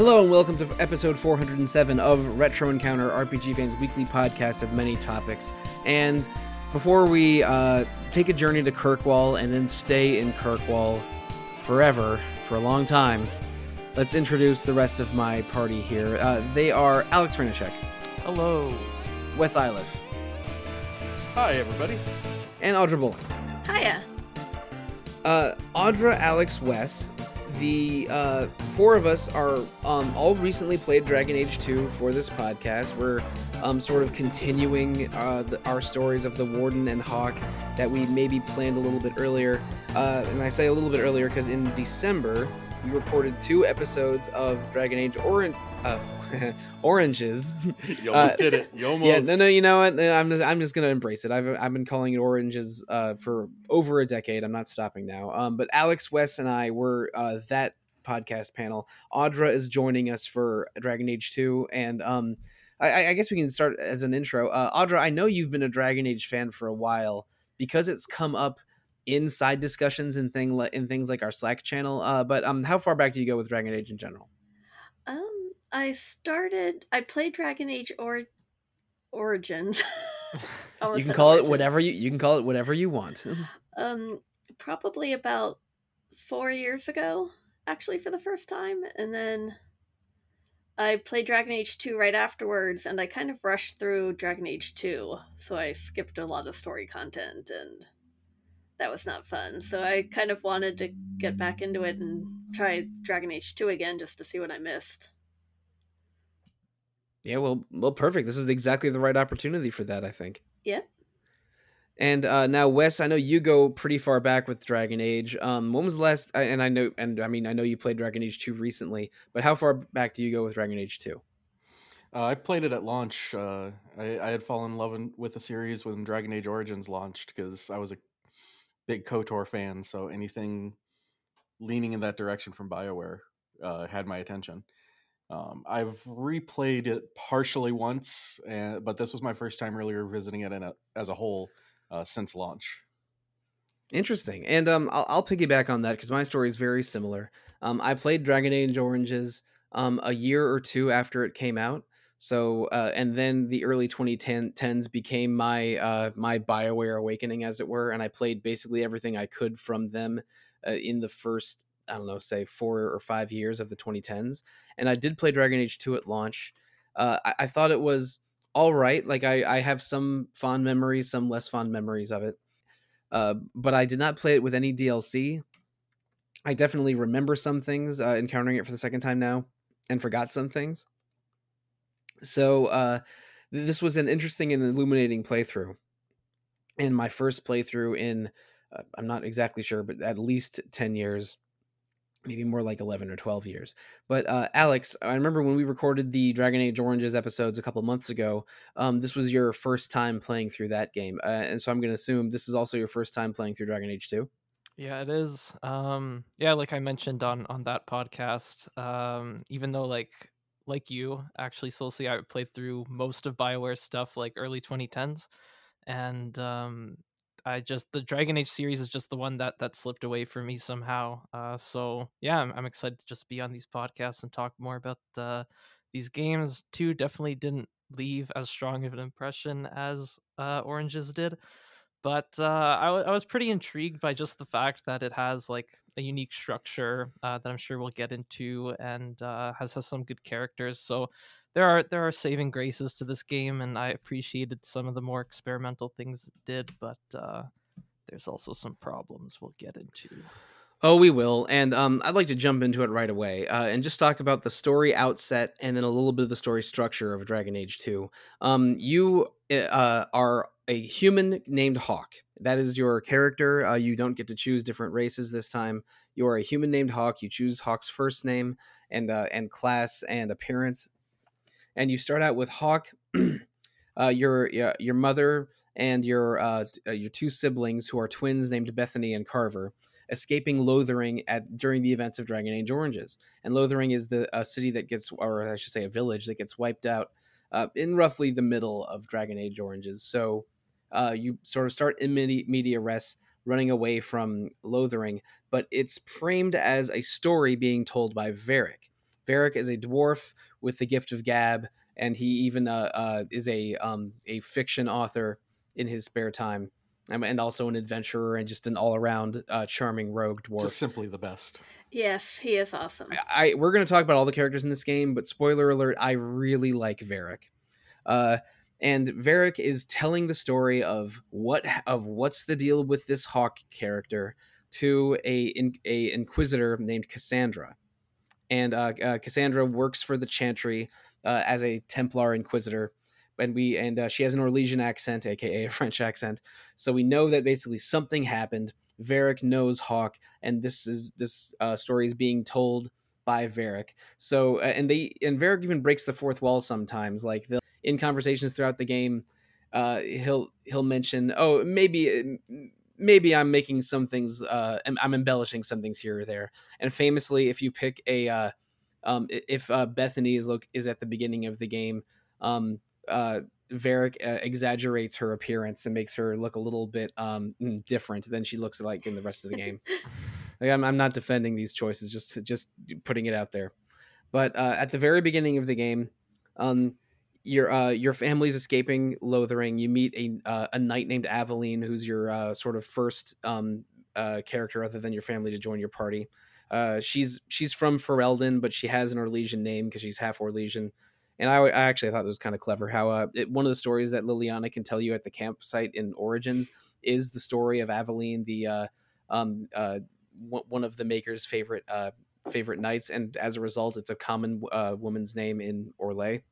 Hello and welcome to episode 407 of Retro Encounter, RPG Fans' weekly podcast of many topics. And before we take a journey to Kirkwall and then stay in Kirkwall forever, for a long time, let's introduce the rest of my party here. They are Alex Franischek. Hello. Wes Iliff. Hi, everybody. And Audra Bullock. Hiya. Audra, Alex, Wes. The four of us are all recently played Dragon Age 2 for this podcast. We're sort of continuing our stories of the Warden and Hawk that we maybe planned a little bit earlier. And I say a little bit earlier because in December, we recorded 2 episodes of Dragon Age Oranges. You almost did it. You almost. Yeah, no, you know what? I'm just gonna embrace it. I've been calling it Oranges for over a decade. I'm not stopping now. But Alex, Wes, and I were that podcast panel. Audra is joining us for Dragon Age 2, and I guess we can start as an intro. Audra, I know you've been a Dragon Age fan for a while because it's come up inside discussions and things like our Slack channel. But how far back do you go with Dragon Age in general? I played Dragon Age Origins. You can call it whatever you can call it whatever you want. Probably about 4 years ago, actually, for the first time, and then I played Dragon Age 2 right afterwards, and I kind of rushed through Dragon Age 2, so I skipped a lot of story content, and that was not fun. So I kind of wanted to get back into it and try Dragon Age 2 again just to see what I missed. Yeah, well, perfect. This is exactly the right opportunity for that, I think. Yep. And now, Wes, I know you go pretty far back with Dragon Age. When was the last? I know you played Dragon Age 2 recently, but how far back do you go with Dragon Age 2? I played it at launch. I had fallen in love with the series when Dragon Age Origins launched because I was a big KOTOR fan. So anything leaning in that direction from BioWare had my attention. I've replayed it partially once, but this was my first time really revisiting it as a whole since launch. Interesting. And I'll piggyback on that because my story is very similar. I played Dragon Age Oranges a year or two after it came out. So and then the early 2010s became my BioWare awakening, as it were, and I played basically everything I could from them in the first, I don't know, say 4 or 5 years of the 2010s. And I did play Dragon Age 2 at launch. I thought it was all right. Like I have some fond memories, some less fond memories of it. But I did not play it with any DLC. I definitely remember some things encountering it for the second time now and forgot some things. So this was an interesting and illuminating playthrough. And my first playthrough in, I'm not exactly sure, but at least 10 years. Maybe more like 11 or 12 years. But Alex, I remember when we recorded the Dragon Age Oranges episodes a couple months ago, this was your first time playing through that game. And so I'm going to assume this is also your first time playing through Dragon Age 2. Yeah, it is. Yeah, like I mentioned on that podcast, even though like you, actually, Solcy, I played through most of BioWare stuff like early 2010s. And the Dragon Age series is just the one that slipped away for me somehow. So yeah, I'm excited to just be on these podcasts and talk more about these games. 2 definitely didn't leave as strong of an impression as Oranges did, but I was pretty intrigued by just the fact that it has like a unique structure that I'm sure we'll get into, and has some good characters. So there are saving graces to this game, and I appreciated some of the more experimental things it did, but there's also some problems we'll get into. Oh, we will. And I'd like to jump into it right away and just talk about the story outset and then a little bit of the story structure of Dragon Age 2. You are a human named Hawk. That is your character. You don't get to choose different races this time. You are a human named Hawk. You choose Hawk's first name and class and appearance. And you start out with Hawk, your mother, and your 2 siblings who are twins named Bethany and Carver, escaping Lothering during the events of Dragon Age Oranges. And Lothering is a city that gets, or I should say a village that gets wiped out in roughly the middle of Dragon Age Oranges. So you sort of start in media res, running away from Lothering, but it's framed as a story being told by Varric. Varric is a dwarf with the gift of gab, and he even is a fiction author in his spare time, and also an adventurer and just an all around charming rogue dwarf. Just simply the best. Yes, he is awesome. We're going to talk about all the characters in this game, but spoiler alert, I really like Varric. And Varric is telling the story of what's the deal with this Hawk character to a inquisitor named Cassandra. And Cassandra works for the Chantry as a Templar Inquisitor, and she has an Orlesian accent, aka a French accent. So we know that basically something happened. Varric knows Hawk, and this story is being told by Varric. So and Varric even breaks the fourth wall sometimes. Like in conversations throughout the game, he'll mention, oh, maybe I'm making some things, I'm embellishing some things here or there. And famously, if you pick if Bethany is at the beginning of the game, Varric exaggerates her appearance and makes her look a little bit different than she looks like in the rest of the game. Like, I'm not defending these choices, just putting it out there. But at the very beginning of the game, your family's escaping Lothering. You meet a knight named Aveline, who's your sort of first character other than your family to join your party. She's from Ferelden, but she has an Orlesian name because she's half Orlesian. And I actually thought it was kind of clever how one of the stories that Liliana can tell you at the campsite in Origins is the story of Aveline, the one of the Maker's favorite knights, and as a result, it's a common woman's name in Orlais,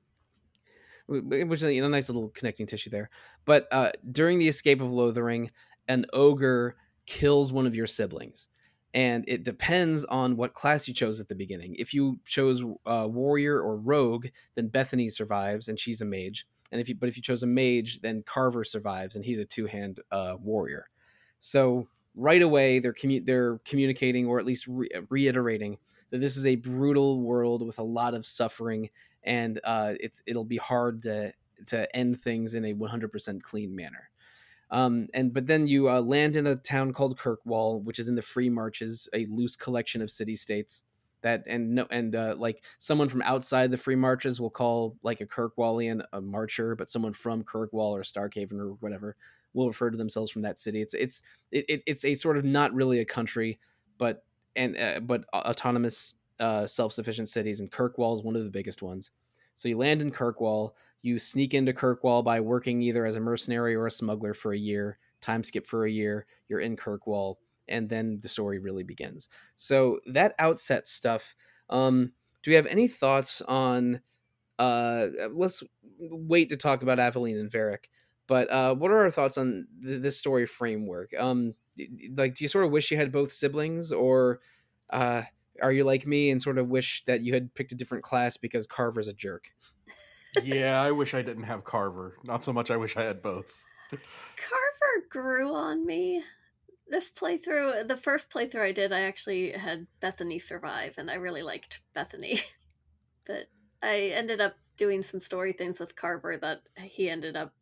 which is a nice little connecting tissue there. But during the escape of Lothering, an ogre kills one of your siblings. And it depends on what class you chose at the beginning. If you chose warrior or rogue, then Bethany survives, and she's a mage. And if you chose a mage, then Carver survives, and he's a two-hand warrior. So right away, they're communicating, or at least reiterating, that this is a brutal world with a lot of suffering, and it'll be hard to end things in a 100% clean manner. But then you land in a town called Kirkwall, which is in the Free Marches, a loose collection of city-states that like someone from outside the Free Marches will call like a Kirkwallian a marcher, but someone from Kirkwall or Starkhaven or whatever will refer to themselves from that city. It's a sort of not really a country, but autonomous self-sufficient cities, and Kirkwall is one of the biggest ones. So you land in Kirkwall. You sneak into Kirkwall by working either as a mercenary or a smuggler for a year, time skip for a year, you're in Kirkwall, and then the story really begins. So that outset stuff, do we have any thoughts on, let's wait to talk about Aveline and Varric, but what are our thoughts on this story framework? Like, do you sort of wish you had both siblings, or are you like me and sort of wish that you had picked a different class because Carver's a jerk? Yeah, I wish I didn't have Carver. Not so much I wish I had both. Carver grew on me. This playthrough, the first playthrough I did, I actually had Bethany survive, and I really liked Bethany. But I ended up doing some story things with Carver that he ended up...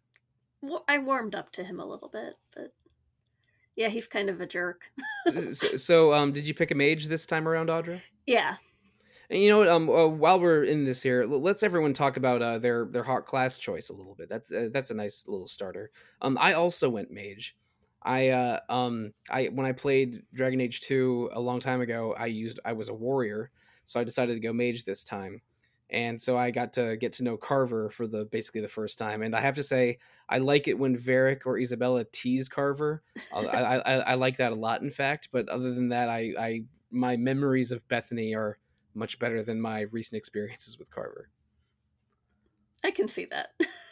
I warmed up to him a little bit, but yeah, he's kind of a jerk. So, did you pick a mage this time around, Audra? Yeah. And you know what? While we're in this here, let's everyone talk about their Hawk class choice a little bit. That's a nice little starter. I also went mage. I when I played Dragon Age 2 a long time ago, I was a warrior, so I decided to go mage this time. And so I got to get to know Carver for basically the first time. And I have to say, I like it when Varric or Isabella tease Carver. I like that a lot, in fact. But other than that, my memories of Bethany are much better than my recent experiences with Carver. I can see that.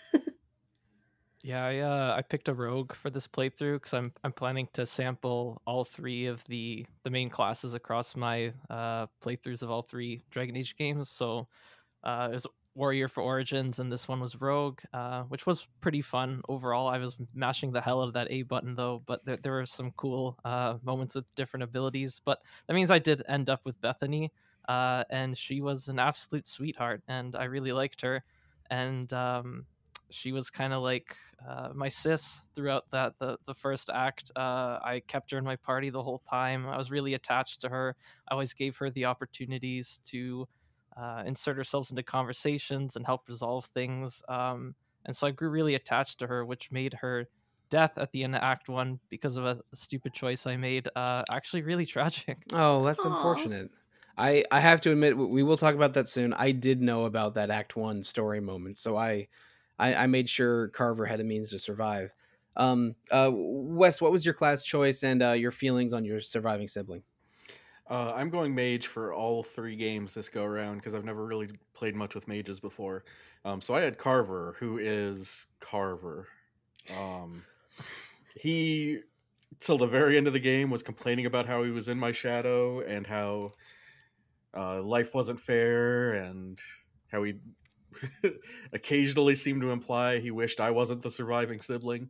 Yeah, I picked a rogue for this playthrough because I'm planning to sample all three of the main classes across my playthroughs of all three Dragon Age games. So it was warrior for Origins, and this one was rogue, which was pretty fun overall. I was mashing the hell out of that A button though, but there were some cool moments with different abilities. But that means I did end up with Bethany, and she was an absolute sweetheart, and I really liked her. And she was kind of like my sis throughout the first act. I kept her in my party the whole time. I was really attached to her. I always gave her the opportunities to insert ourselves into conversations and help resolve things. And so I grew really attached to her, which made her death at the end of Act One because of a stupid choice I made actually really tragic. Oh, that's Aw. unfortunate. I have to admit, we will talk about that soon. I did know about that Act One story moment, so I made sure Carver had a means to survive. Wes, what was your class choice and your feelings on your surviving sibling? I'm going mage for all 3 games this go around because I've never really played much with mages before. So I had Carver, who is Carver. He, till the very end of the game, was complaining about how he was in my shadow and how life wasn't fair, and how he occasionally seemed to imply he wished I wasn't the surviving sibling.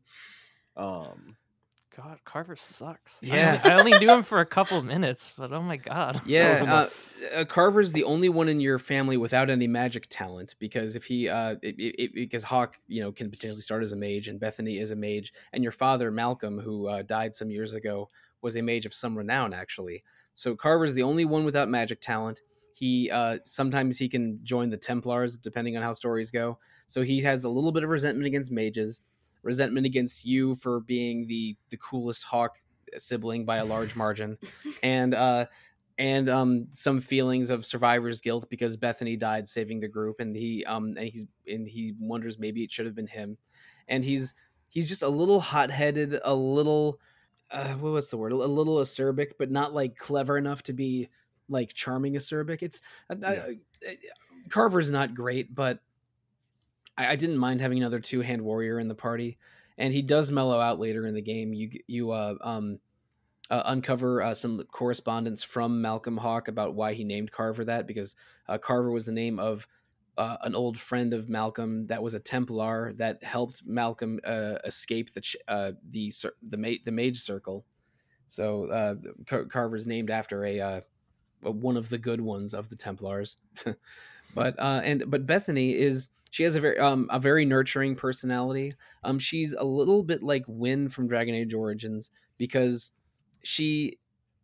God, Carver sucks. Yeah. I only knew him for a couple minutes, but oh my god. Yeah, Carver's the only one in your family without any magic talent, because if he, because Hawk, can potentially start as a mage, and Bethany is a mage, and your father Malcolm, who died some years ago, was a mage of some renown, actually. So Carver's the only one without magic talent. He sometimes he can join the Templars depending on how stories go. So he has a little bit of resentment against mages, resentment against you for being the coolest Hawk sibling by a large margin, and some feelings of survivor's guilt because Bethany died saving the group, and he wonders maybe it should have been him, and he's just a little hot-headed, a little what was the word, a little acerbic, but not like clever enough to be like charming acerbic. It's Carver's not great, but I didn't mind having another 2-hand warrior in the party, and he does mellow out later in the game. You uncover some correspondence from Malcolm Hawk about why he named Carver that, because Carver was the name of an old friend of Malcolm that was a Templar that helped Malcolm escape the Mage Circle. So Carver's named after a one of the good ones of the Templars. But Bethany she has a very nurturing personality. She's a little bit like Wynn from Dragon Age Origins, because she's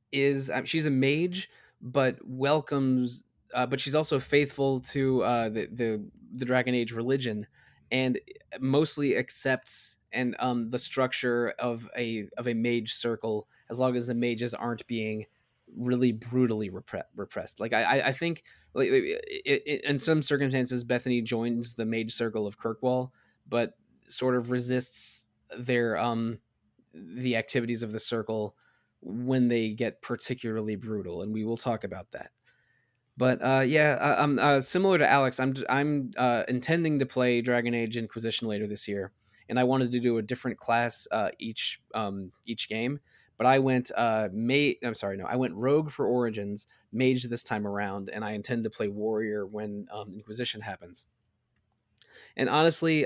a mage, but welcomes, but she's also faithful to the Dragon Age religion, and mostly accepts and the structure of a mage circle, as long as the mages aren't being really brutally repressed. Like I think, like, in some circumstances, Bethany joins the mage circle of Kirkwall, but sort of resists their the activities of the circle when they get particularly brutal, and we will talk about that. But similar to Alex, I'm intending to play Dragon Age Inquisition later this year, and I wanted to do a different class each game. But I went I went Rogue for Origins, Mage this time around, and I intend to play Warrior when Inquisition happens. And honestly,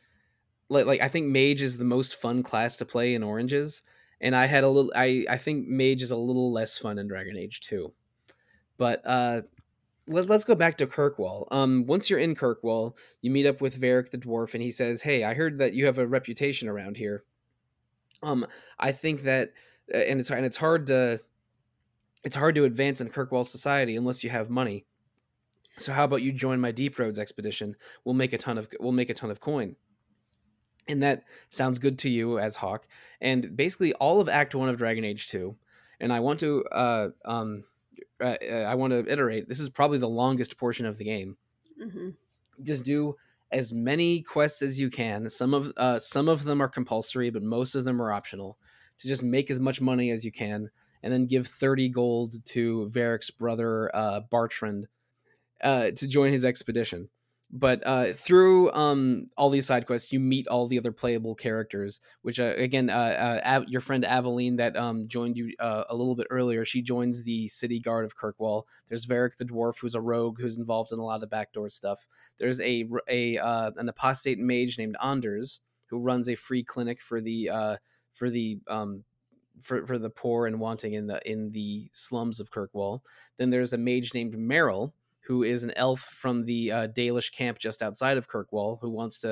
I think Mage is the most fun class to play in Oranges, and I think Mage is a little less fun in Dragon Age 2. But let's go back to Kirkwall. Once you're in Kirkwall, you meet up with Varric the dwarf, and he says, "Hey, I heard that you have a reputation around here. I think that, and it's hard to advance in Kirkwall society unless you have money. So how about you join my Deep Roads expedition? We'll make a ton of coin." And that sounds good to you as Hawk. And basically all of Act 1 of Dragon Age 2, and I want to iterate, this is probably the longest portion of the game. Mm-hmm. Just do as many quests as you can. Some of them are compulsory, but most of them are optional, to just make as much money as you can, and then give 30 gold to Varric's brother Bartrand to join his expedition. But through all these side quests, you meet all the other playable characters, which again, your friend Aveline that joined you a little bit earlier, she joins the city guard of Kirkwall. There's Varric the dwarf, who's a rogue who's involved in a lot of the backdoor stuff. There's an apostate mage named Anders, who runs a free clinic for the poor and wanting in the slums of Kirkwall. Then there's a mage named Merrill, who is an elf from the Dalish camp just outside of Kirkwall, who wants to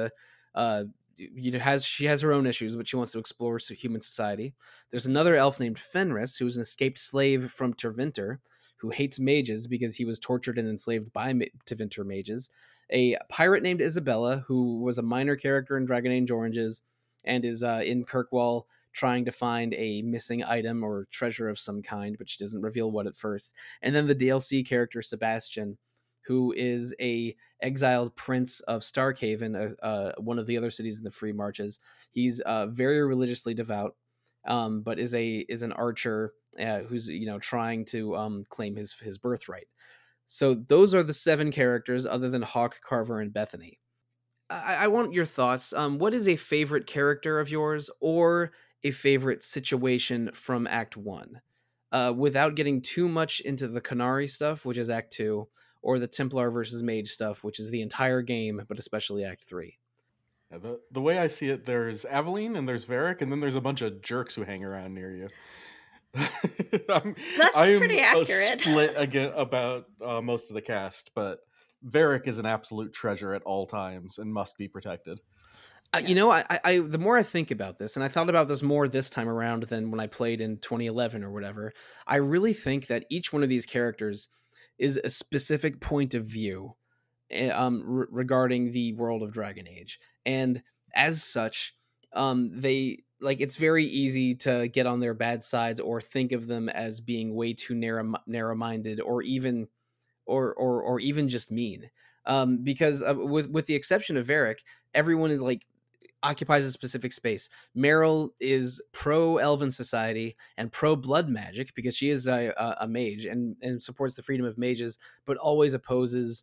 she has her own issues, but she wants to explore human society. There's another elf named Fenris, who's an escaped slave from Tervinter, who hates mages because he was tortured and enslaved by Tervinter mages. A pirate named Isabella, who was a minor character in Dragon Age Origins and is in Kirkwall trying to find a missing item or treasure of some kind, but she doesn't reveal what at first. And then the DLC character Sebastian, who is a exiled prince of Starkhaven, one of the other cities in the Free Marches. He's very religiously devout, but is an archer who's trying to claim his birthright. So those are the 7 characters, other than Hawk, Carver, and Bethany. I want your thoughts. What is a favorite character of yours, or a favorite situation from Act 1? Without getting too much into the Qunari stuff, which is Act 2, or the Templar versus Mage stuff, which is the entire game, but especially Act 3. Yeah, the way I see it, there's Aveline and there's Varric, and then there's a bunch of jerks who hang around near you. That's pretty accurate. Split again about most of the cast, but Varric is an absolute treasure at all times and must be protected. You know, I the more I think about this, and I thought about this more this time around than when I played in 2011 or whatever, I really think that each one of these characters is a specific point of view regarding the world of Dragon Age. And as such, they it's very easy to get on their bad sides or think of them as being way too narrow-minded or even just mean. Because with the exception of Varric, everyone is occupies a specific space. Meryl is pro Elven society and pro blood magic because she is a mage and supports the freedom of mages, but always opposes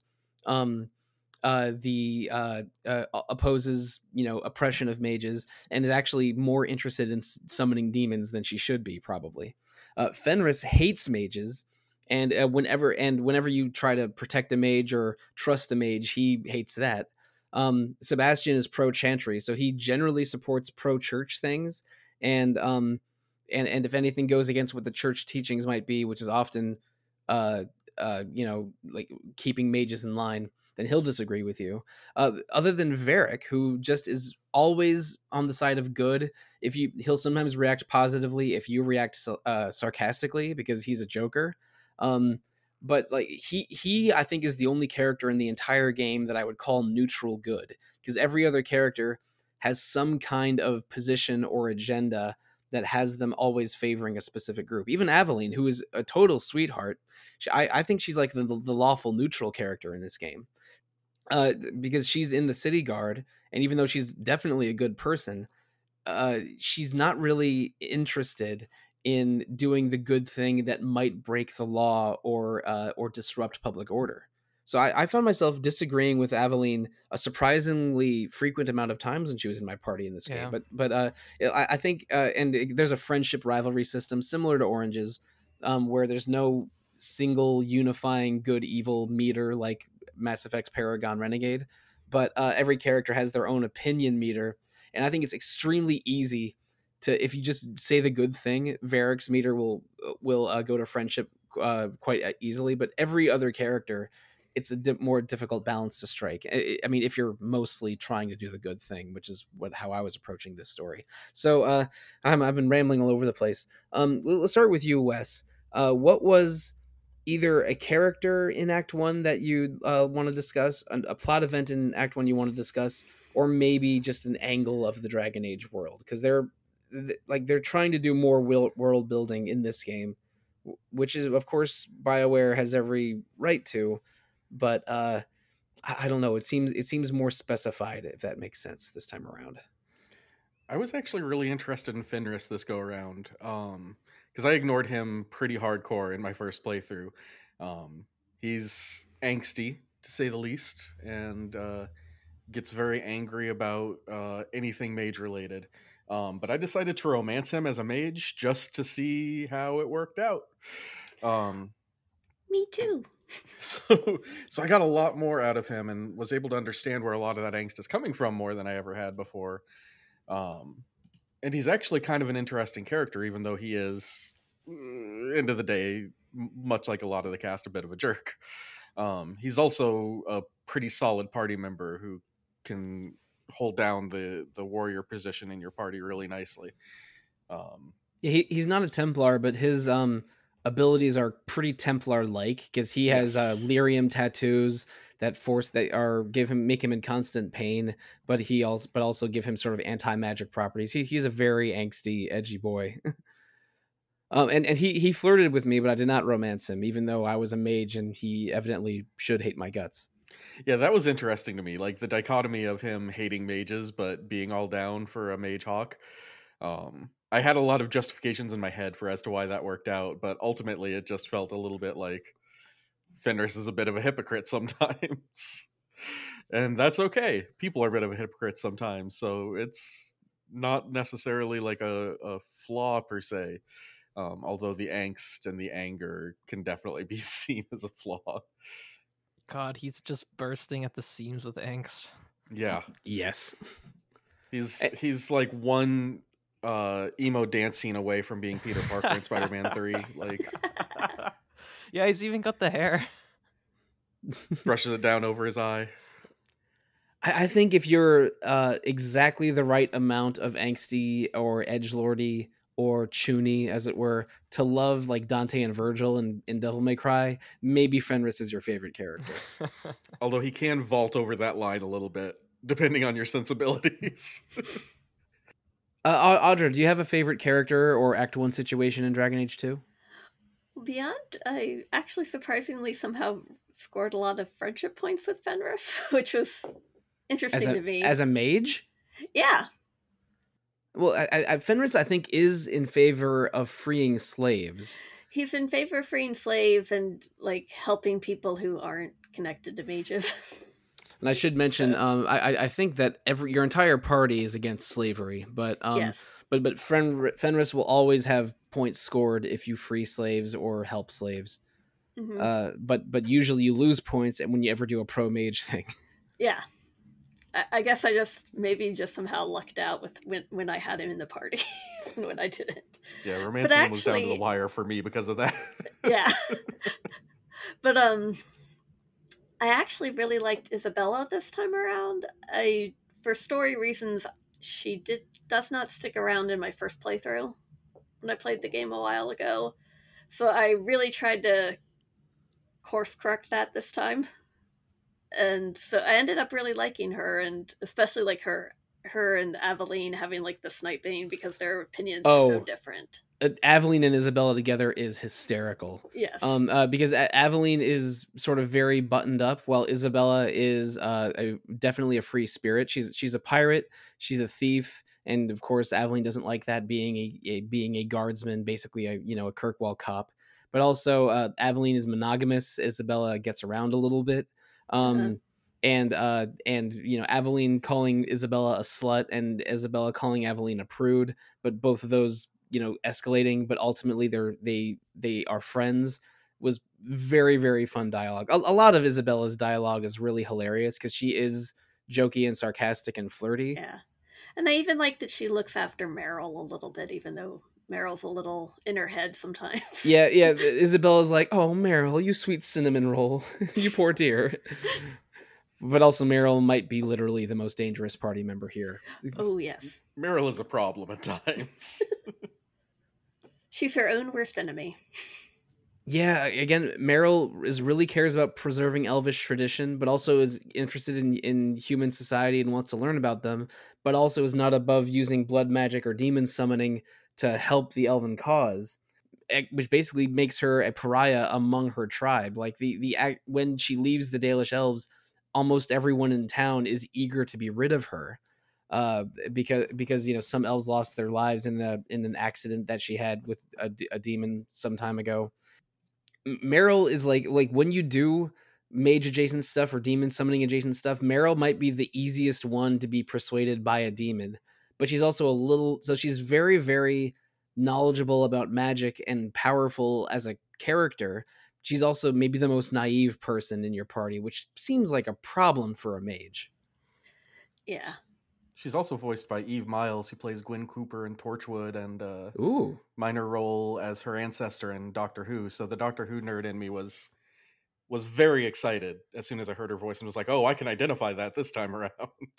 opposes oppression of mages, and is actually more interested in summoning demons than she should be, probably. Fenris hates mages, and whenever you try to protect a mage or trust a mage, he hates that. Sebastian is pro chantry, so he generally supports pro church things, and if anything goes against what the church teachings might be, which is often keeping mages in line, then he'll disagree with you. Other than Varric, who just is always on the side of good. He'll sometimes react positively if you react sarcastically, because he's a joker. But he I think is the only character in the entire game that I would call neutral good, because every other character has some kind of position or agenda that has them always favoring a specific group. Even Aveline, who is a total sweetheart, I think she's like the lawful neutral character in this game, because she's in the city guard, and even though she's definitely a good person, she's not really interested in doing the good thing that might break the law or disrupt public order. So I found myself disagreeing with Aveline a surprisingly frequent amount of times when she was in my party in this game. But I think and there's a friendship rivalry system similar to Orange's, where there's no single unifying good evil meter like Mass Effect's Paragon Renegade, but every character has their own opinion meter, and I think it's extremely easy to, if you just say the good thing, Varric's meter will go to friendship quite easily. But every other character, it's a more difficult balance to strike. I mean, if you're mostly trying to do the good thing, which is how I was approaching this story. So I've been rambling all over the place. Let's start with you, Wes. What was either a character in Act 1 that you want to discuss, a plot event in Act 1 you want to discuss, or maybe just an angle of the Dragon Age world? Because they're trying to do more world building in this game, which is, of course, BioWare has every right to, but I don't know. It seems more specified, if that makes sense, this time around. I was actually really interested in Fenris this go around, because I ignored him pretty hardcore in my first playthrough. He's angsty, to say the least, and gets very angry about anything mage related. But I decided to romance him as a mage just to see how it worked out. Me too. So I got a lot more out of him and was able to understand where a lot of that angst is coming from more than I ever had before. And he's actually kind of an interesting character, even though he is, end of the day, much like a lot of the cast, a bit of a jerk. He's also a pretty solid party member who can hold down the warrior position in your party really nicely. Yeah, he's not a Templar, but his abilities are pretty Templar-like because he has Yes. lyrium tattoos that make him in constant pain, but also give him sort of anti-magic properties. He's a very angsty, edgy boy. And he flirted with me, but I did not romance him, even though I was a mage and he evidently should hate my guts. Yeah, that was interesting to me. Like the dichotomy of him hating mages but being all down for a mage hawk. I had a lot of justifications in my head for as to why that worked out, but ultimately it just felt a little bit like Fenris is a bit of a hypocrite sometimes. And that's okay. People are a bit of a hypocrite sometimes, so it's not necessarily like a flaw per se. Although the angst and the anger can definitely be seen as a flaw. God, he's just bursting at the seams with angst. Yeah. Yes. He's like one emo dance scene away from being Peter Parker in Spider-Man 3. Like, yeah, he's even got the hair. brushes it down over his eye. I think if you're exactly the right amount of angsty or edgelordy or chuny, as it were, to love like Dante and Virgil in Devil May Cry, maybe Fenris is your favorite character. Although he can vault over that line a little bit, depending on your sensibilities. Audra, do you have a favorite character or Act 1 situation in Dragon Age 2? Beyond, I actually surprisingly somehow scored a lot of friendship points with Fenris, which was interesting to me. As a mage? Yeah. Well, Fenris, I think, is in favor of freeing slaves. He's in favor of freeing slaves and like helping people who aren't connected to mages. And I should mention, So- I think that your entire party is against slavery, but yes. but Fenris will always have points scored if you free slaves or help slaves. Mhm. But usually you lose points when you ever do a pro mage thing. Yeah. I guess I just somehow lucked out with when I had him in the party and when I didn't. Yeah, romancing was down to the actually- wire for me because of that. Yeah. But I actually really liked Isabella this time around. For story reasons, she does not stick around in my first playthrough when I played the game a while ago. So I really tried to course correct that this time. And so I ended up really liking her, and especially like her and Aveline having like the sniping because their opinions are so different. Aveline and Isabella together is hysterical. Yes. Because Aveline is sort of very buttoned up, while Isabella is definitely a free spirit. She's a pirate, she's a thief, and of course Aveline doesn't like that, being a guardsman, basically a Kirkwall cop. But also Aveline is monogamous. Isabella gets around a little bit. And Aveline calling Isabella a slut and Isabella calling Aveline a prude, but both of those escalating, but ultimately they are friends, was very, very fun dialogue. A lot of Isabella's dialogue is really hilarious because she is jokey and sarcastic and flirty. Yeah, and I even like that she looks after Meryl a little bit, even though Meryl's a little in her head sometimes. Yeah. Isabella's like, "Oh, Meryl, you sweet cinnamon roll, you poor dear." But also Meryl might be literally the most dangerous party member here. Oh, yes. Meryl is a problem at times. She's her own worst enemy. Yeah, again, Meryl really cares about preserving Elvish tradition, but also is interested in human society and wants to learn about them, but also is not above using blood magic or demon summoning to help the Elven cause, which basically makes her a pariah among her tribe. Like when she leaves the Dalish elves, almost everyone in town is eager to be rid of her, because some elves lost their lives in an accident that she had with a demon some time ago. Meryl is like when you do mage adjacent stuff or demon summoning adjacent stuff, Meryl might be the easiest one to be persuaded by a demon, but she's also she's very, very knowledgeable about magic and powerful as a character. She's also maybe the most naive person in your party, which seems like a problem for a mage. Yeah. She's also voiced by Eve Miles, who plays Gwen Cooper in Torchwood, and Ooh, minor role as her ancestor in Doctor Who. So the Doctor Who nerd in me was very excited as soon as I heard her voice and was like, "Oh, I can identify that this time around."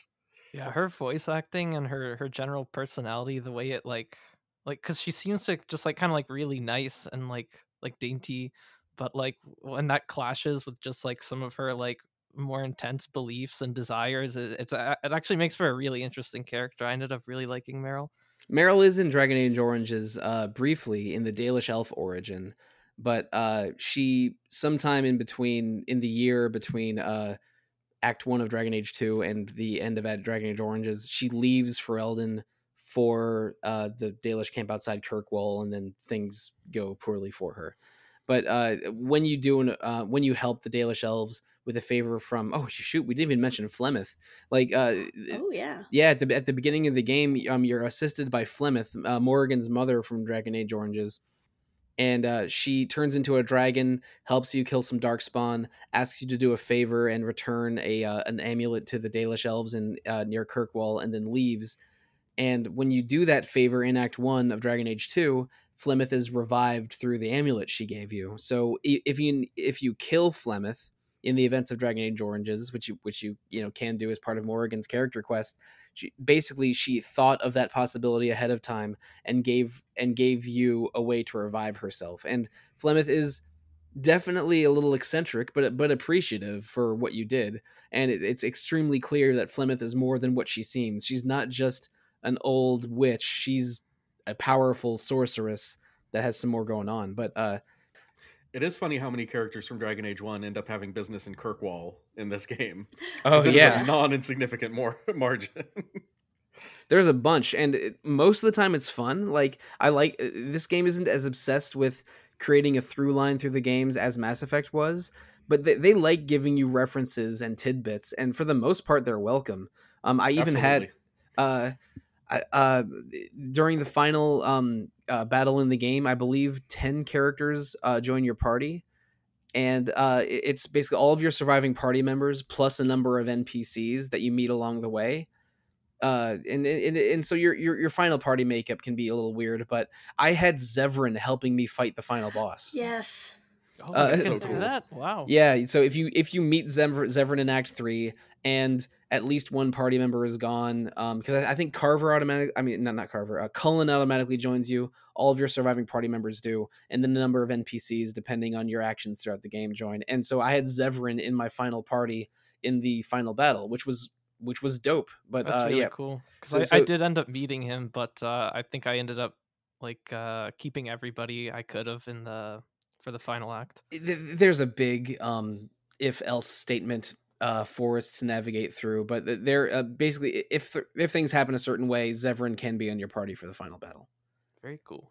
Yeah, her voice acting and her general personality, the way it because she seems to just like kind of like really nice and like dainty, but like when that clashes with just like some of her like more intense beliefs and desires, it actually makes for a really interesting character. I ended up really liking Meryl. Meryl is in Dragon Age Origins briefly in the Dalish Elf origin, but she sometime in the year between Act 1 of Dragon Age 2 and the end of Dragon Age Origins, she leaves Ferelden for the Dalish camp outside Kirkwall, and then things go poorly for her. But when you help the Dalish elves with a favor from, oh shoot, we didn't even mention Flemeth. Like Oh yeah. yeah, at the beginning of the game, you're assisted by Flemeth, Morrigan's mother from Dragon Age Oranges, and she turns into a dragon, helps you kill some darkspawn, asks you to do a favor and return an amulet to the Dalish elves in near Kirkwall, and then leaves. And when you do that favor in Act 1 of Dragon Age 2, Flemeth is revived through the amulet she gave you. So if you kill Flemeth in the events of Dragon Age Oranges, which you can do as part of Morrigan's character quest, she thought of that possibility ahead of time and gave you a way to revive herself. And Flemeth is definitely a little eccentric, but appreciative for what you did. And it's extremely clear that Flemeth is more than what she seems. She's not just an old witch. She's a powerful sorceress that has some more going on. But It is funny how many characters from Dragon Age 1 end up having business in Kirkwall in this game. oh It is yeah, a non-insignificant margin. there's a bunch, and most of the time it's fun. Like I like this game isn't as obsessed with creating a through line through the games as Mass Effect was, but they like giving you references and tidbits, and for the most part they're welcome. I even had Absolutely. during the final battle in the game, I believe 10 characters join your party, and it's basically all of your surviving party members plus a number of NPCs that you meet along the way. And so your final party makeup can be a little weird, but I had Zevran helping me fight the final boss. Yes. Oh, That's you so can cool. do that? Wow. Yeah, so if you meet Zevran in Act 3 and at least one party member is gone, because I think Carver not Carver, Cullen automatically joins you. All of your surviving party members do, and then a number of NPCs, depending on your actions throughout the game, join. And so I had Zevran in my final party in the final battle, which was dope. But That's really yeah, cool. so, Because I did end up meeting him, but I think I ended up like keeping everybody I could have for the final act. there's a big if else statement for us to navigate through, but they're basically if things happen a certain way, Zevran can be on your party for the final battle. Very cool.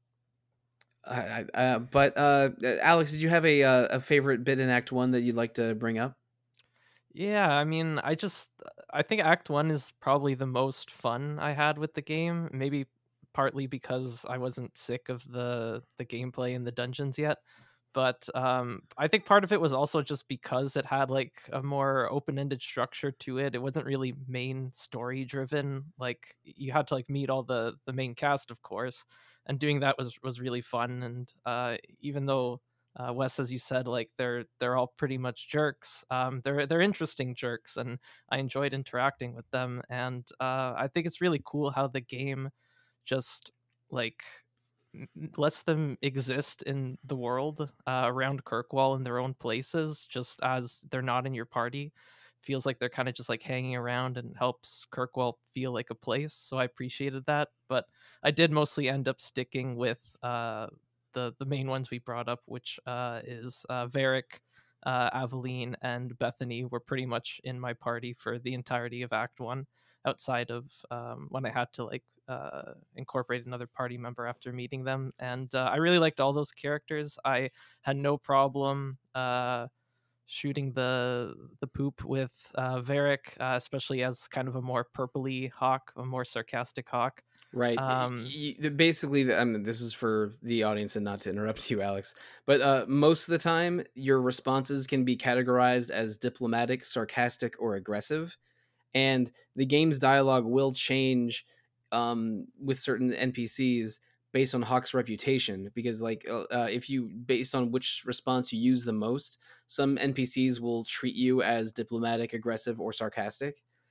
But Alex, did you have a favorite bit in Act 1 that you'd like to bring up? Yeah, I mean, I think Act 1 is probably the most fun I had with the game, maybe partly because I wasn't sick of the gameplay in the dungeons yet. But I think part of it was also just because it had like a more open-ended structure to it. It wasn't really main story driven. Like you had to like meet all the main cast, of course, and doing that was really fun. And even though Wes, as you said, like they're all pretty much jerks. They're interesting jerks, and I enjoyed interacting with them. And I think it's really cool how the game just like lets them exist in the world around Kirkwall in their own places, just as they're not in your party. Feels like they're kind of just like hanging around and helps Kirkwall feel like a place. So I appreciated that, but I did mostly end up sticking with the main ones we brought up, which is Varric, Aveline, and Bethany were pretty much in my party for the entirety of Act 1, outside of when I had to like incorporate another party member after meeting them. And I really liked all those characters. I had no problem shooting the poop with Varric, especially as kind of a more purpley hawk, a more sarcastic hawk. Right. Basically, this is for the audience and not to interrupt you, Alex. But most of the time, your responses can be categorized as diplomatic, sarcastic, or aggressive. And the game's dialogue will change with certain NPCs based on Hawk's reputation, because if you based on which response you use the most, some NPCs will treat you as diplomatic, aggressive, or sarcastic,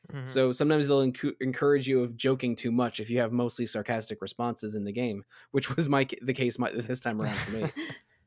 Mhm. So sometimes they'll encourage you of joking too much if you have mostly sarcastic responses in the game, which was the case this time around for me.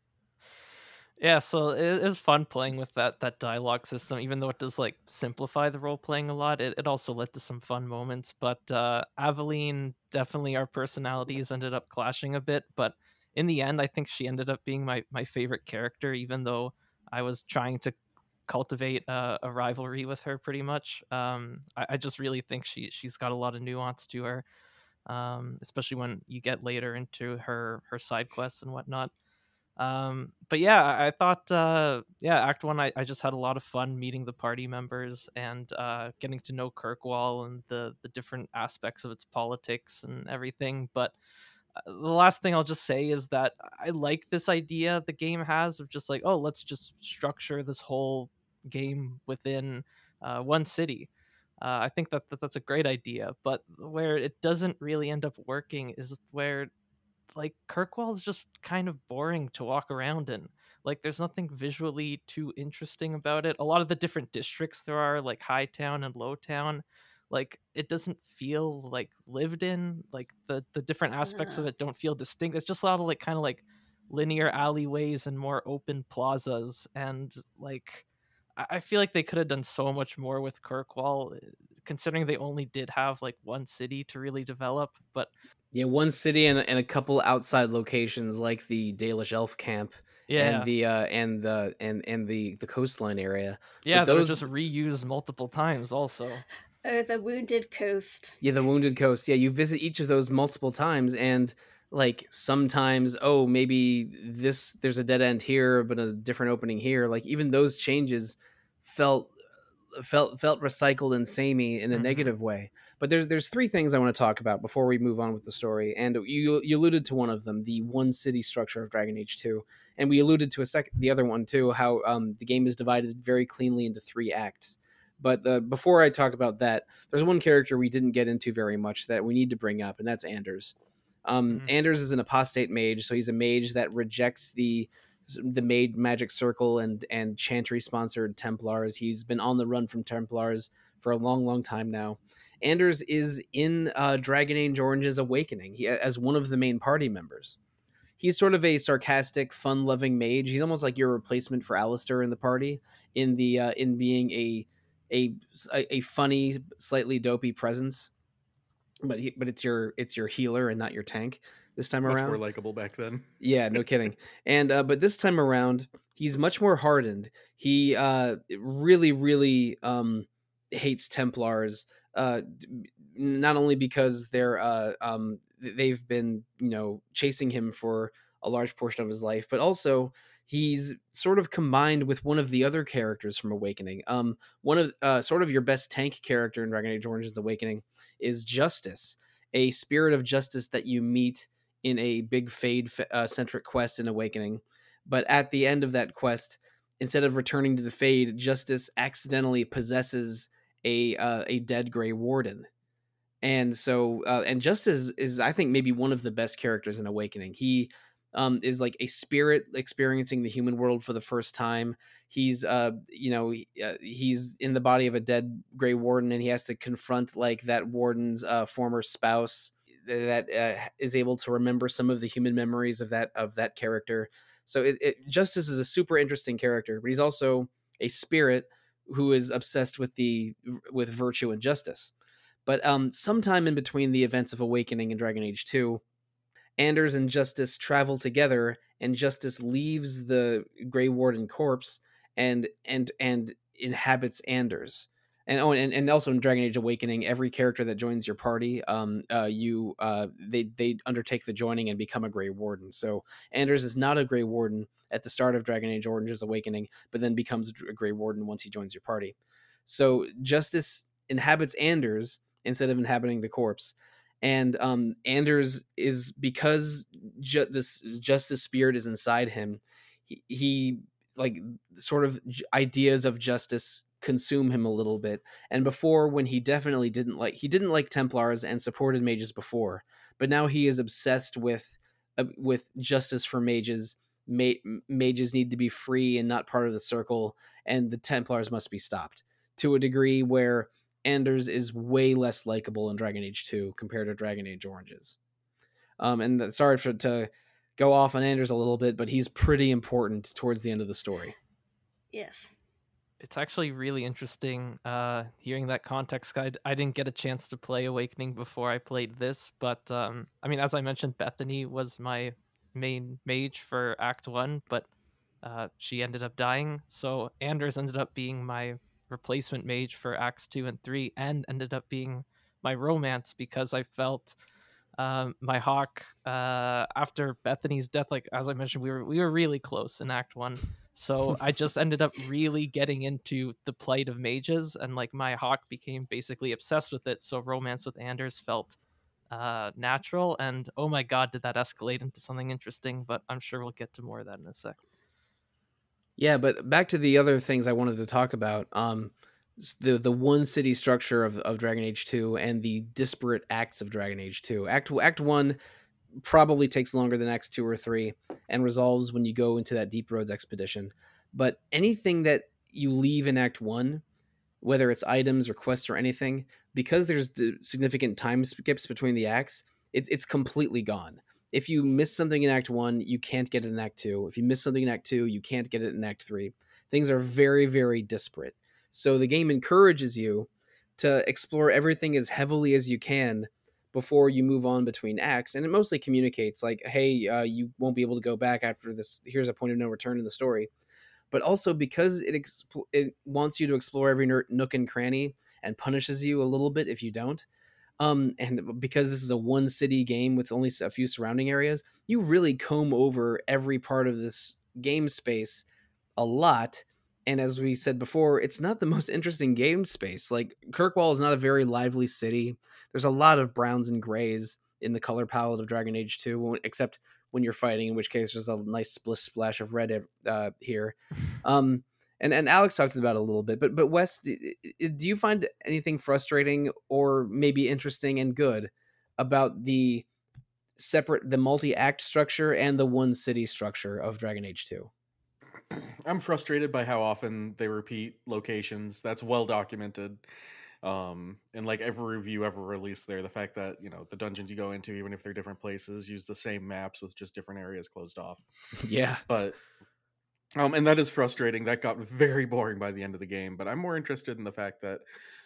Yeah, so it is fun playing with that dialogue system, even though it does like simplify the role playing a lot. It also led to some fun moments, but Aveline, definitely our personalities ended up clashing a bit. But in the end, I think she ended up being my favorite character, even though I was trying to cultivate a rivalry with her pretty much. I just really think she's got a lot of nuance to her, especially when you get later into her side quests and whatnot. But yeah, I thought yeah, Act 1, I just had a lot of fun meeting the party members and getting to know Kirkwall and the different aspects of its politics and everything. But the last thing I'll just say is that I like this idea the game has of just like, oh, let's just structure this whole game within one city. I think that's a great idea, but where it doesn't really end up working is where like Kirkwall is just kind of boring to walk around in. Like there's nothing visually too interesting about it. A lot of the different districts there are, like Hightown and Lowtown, like it doesn't feel like lived in. Like the different aspects of it don't feel distinct. It's just a lot of like kind of like linear alleyways and more open plazas. And like I feel like they could have done so much more with Kirkwall, considering they only did have like one city to really develop. But Yeah, one city and a couple outside locations like the Dalish Elf camp and yeah, the coastline area. yeah, But that are those just reused multiple times also. Oh, the Wounded Coast. Yeah, the Wounded Coast. Yeah, you visit each of those multiple times, and like sometimes, oh, maybe there's a dead end here, but a different opening here. Like even those changes felt felt recycled and samey in a Mhm. negative way. But there's three things I want to talk about before we move on with the story, and you alluded to one of them, the one city structure of Dragon Age 2, and we alluded to the other one too, how the game is divided very cleanly into three acts. But before I talk about that, there's one character we didn't get into very much that we need to bring up, and that's Anders. Mhm. Anders is an apostate mage, so he's a mage that rejects the made magic circle and chantry sponsored Templars. He's been on the run from Templars for a long time now. Anders is in Dragon Age Orange's Awakening as one of the main party members. He's sort of a sarcastic, fun-loving mage. He's almost like your replacement for Alistair in the party, in being a a funny, slightly dopey presence. But it's your healer and not your tank this time Much around. more likable back then. Yeah, no kidding. And but this time around, he's much more hardened. He really hates Templars. Not only because they've been chasing him for a large portion of his life, but also he's sort of combined with one of the other characters from Awakening. One of sort of your best tank character in Dragon Age Origins Awakening is Justice, a spirit of justice that you meet in a big Fade centric quest in Awakening. But at the end of that quest, instead of returning to the Fade, Justice accidentally possesses a dead Grey Warden. And so and Justice is I think maybe one of the best characters in Awakening. He is like a spirit experiencing the human world for the first time. He's he's in the body of a dead Grey Warden, and he has to confront like that warden's former spouse that is able to remember some of the human memories of that character. So Justice is a super interesting character, but he's also a spirit who is obsessed with virtue and justice. But sometime in between the events of Awakening and Dragon Age 2, Anders and Justice travel together, and Justice leaves the Grey Warden corpse and inhabits Anders. And also in Dragon Age Awakening, every character that joins your party, they undertake the joining and become a Grey Warden. So Anders is not a Grey Warden at the start of Dragon Age Orange's Awakening, but then becomes a Grey Warden once he joins your party. So Justice inhabits Anders instead of inhabiting the corpse. And Anders is, because this justice spirit is inside him, he like sort of ideas of justice consume him a little bit. And before, when he didn't like Templars and supported mages before, but now he is obsessed with justice for mages. Mages need to be free and not part of the circle, and the Templars must be stopped to a degree where Anders is way less likable in Dragon Age 2 compared to Dragon Age Origins. Sorry to go off on Anders a little bit, but he's pretty important towards the end of the story. Yes. It's actually really interesting hearing that context. I didn't get a chance to play Awakening before I played this, but I mean, as I mentioned, Bethany was my main mage for Act 1, but she ended up dying. So Anders ended up being my replacement mage for Acts 2 and 3, and ended up being my romance because I felt my Hawk after Bethany's death, like as I mentioned, we were really close in Act 1. So I just ended up really getting into the plight of mages, and like my Hawk became basically obsessed with it. So romance with Anders felt natural, and oh my god, did that escalate into something interesting, but I'm sure we'll get to more of that in a sec. Yeah, but back to the other things I wanted to talk about. The one city structure of Dragon Age 2 and the disparate acts of Dragon Age 2. Act 1 probably takes longer than Acts 2 or 3 and resolves when you go into that Deep Roads expedition. But anything that you leave in Act 1, whether it's items or quests or anything, because there's significant time skips between the acts, it's completely gone. If you miss something in Act 1, you can't get it in Act 2. If you miss something in Act 2, you can't get it in Act 3. Things are very, very disparate. So the game encourages you to explore everything as heavily as you can before you move on between acts. And it mostly communicates like, hey, you won't be able to go back after this. Here's a point of no return in the story. But also because it wants you to explore every nook and cranny and punishes you a little bit if you don't. And because this is a one city game with only a few surrounding areas, you really comb over every part of this game space a lot. And as we said before, it's not the most interesting game space. Like Kirkwall is not a very lively city. There's a lot of browns and grays in the color palette of Dragon Age 2, except when you're fighting, in which case there's a nice splash of red here. And Alex talked about it a little bit, but Wes, do you find anything frustrating or maybe interesting and good about the multi-act structure and the one city structure of Dragon Age 2? I'm frustrated by how often they repeat locations. That's well documented. And like every review ever released there, the fact that, you know, the dungeons you go into, even if they're different places, use the same maps with just different areas closed off. Yeah. But and that is frustrating. That got very boring by the end of the game. But I'm more interested in the fact that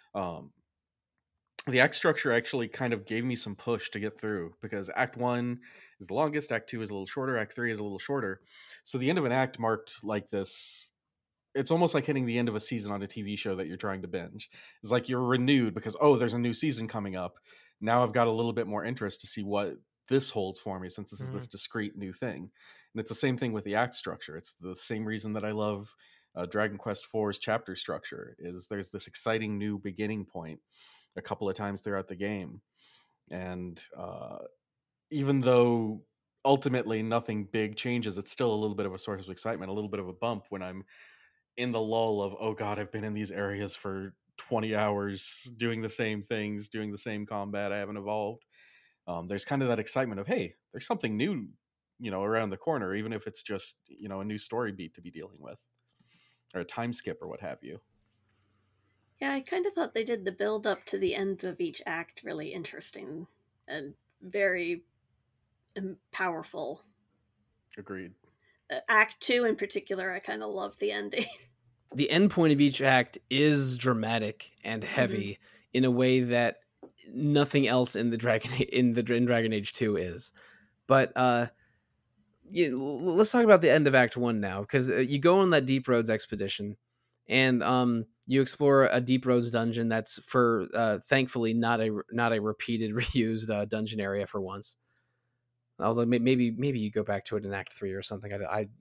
the act structure actually kind of gave me some push to get through, because Act 1 is the longest, Act 2 is a little shorter, Act 3 is a little shorter. So the end of an act marked like this. It's almost like hitting the end of a season on a TV show that you're trying to binge. It's like you're renewed because, oh, there's a new season coming up. Now I've got a little bit more interest to see what this holds for me, since this is this discrete new thing. And it's the same thing with the act structure. It's the same reason that I love Dragon Quest IV's chapter structure, is there's this exciting new beginning point a couple of times throughout the game. And even though ultimately nothing big changes, it's still a little bit of a source of excitement, a little bit of a bump when I'm in the lull of, oh god, I've been in these areas for 20 hours doing the same things, doing the same combat, I haven't evolved. There's kind of that excitement of, hey, there's something new, you know, around the corner, even if it's just, you know, a new story beat to be dealing with, or a time skip or what have you. Yeah, I kind of thought they did the build up to the end of each act really interesting and very powerful. Agreed. Act 2 in particular, I kind of love the ending. The end point of each act is dramatic and heavy in a way that nothing else in Dragon Age 2 is. But yeah, let's talk about the end of Act 1 now, because you go on that Deep Roads expedition, and you explore a Deep Roads dungeon that's for thankfully not a repeated reused dungeon area for once. Although maybe you go back to it in Act 3 or something.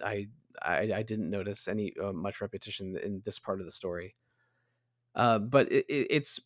I didn't notice any much repetition in this part of the story. But it's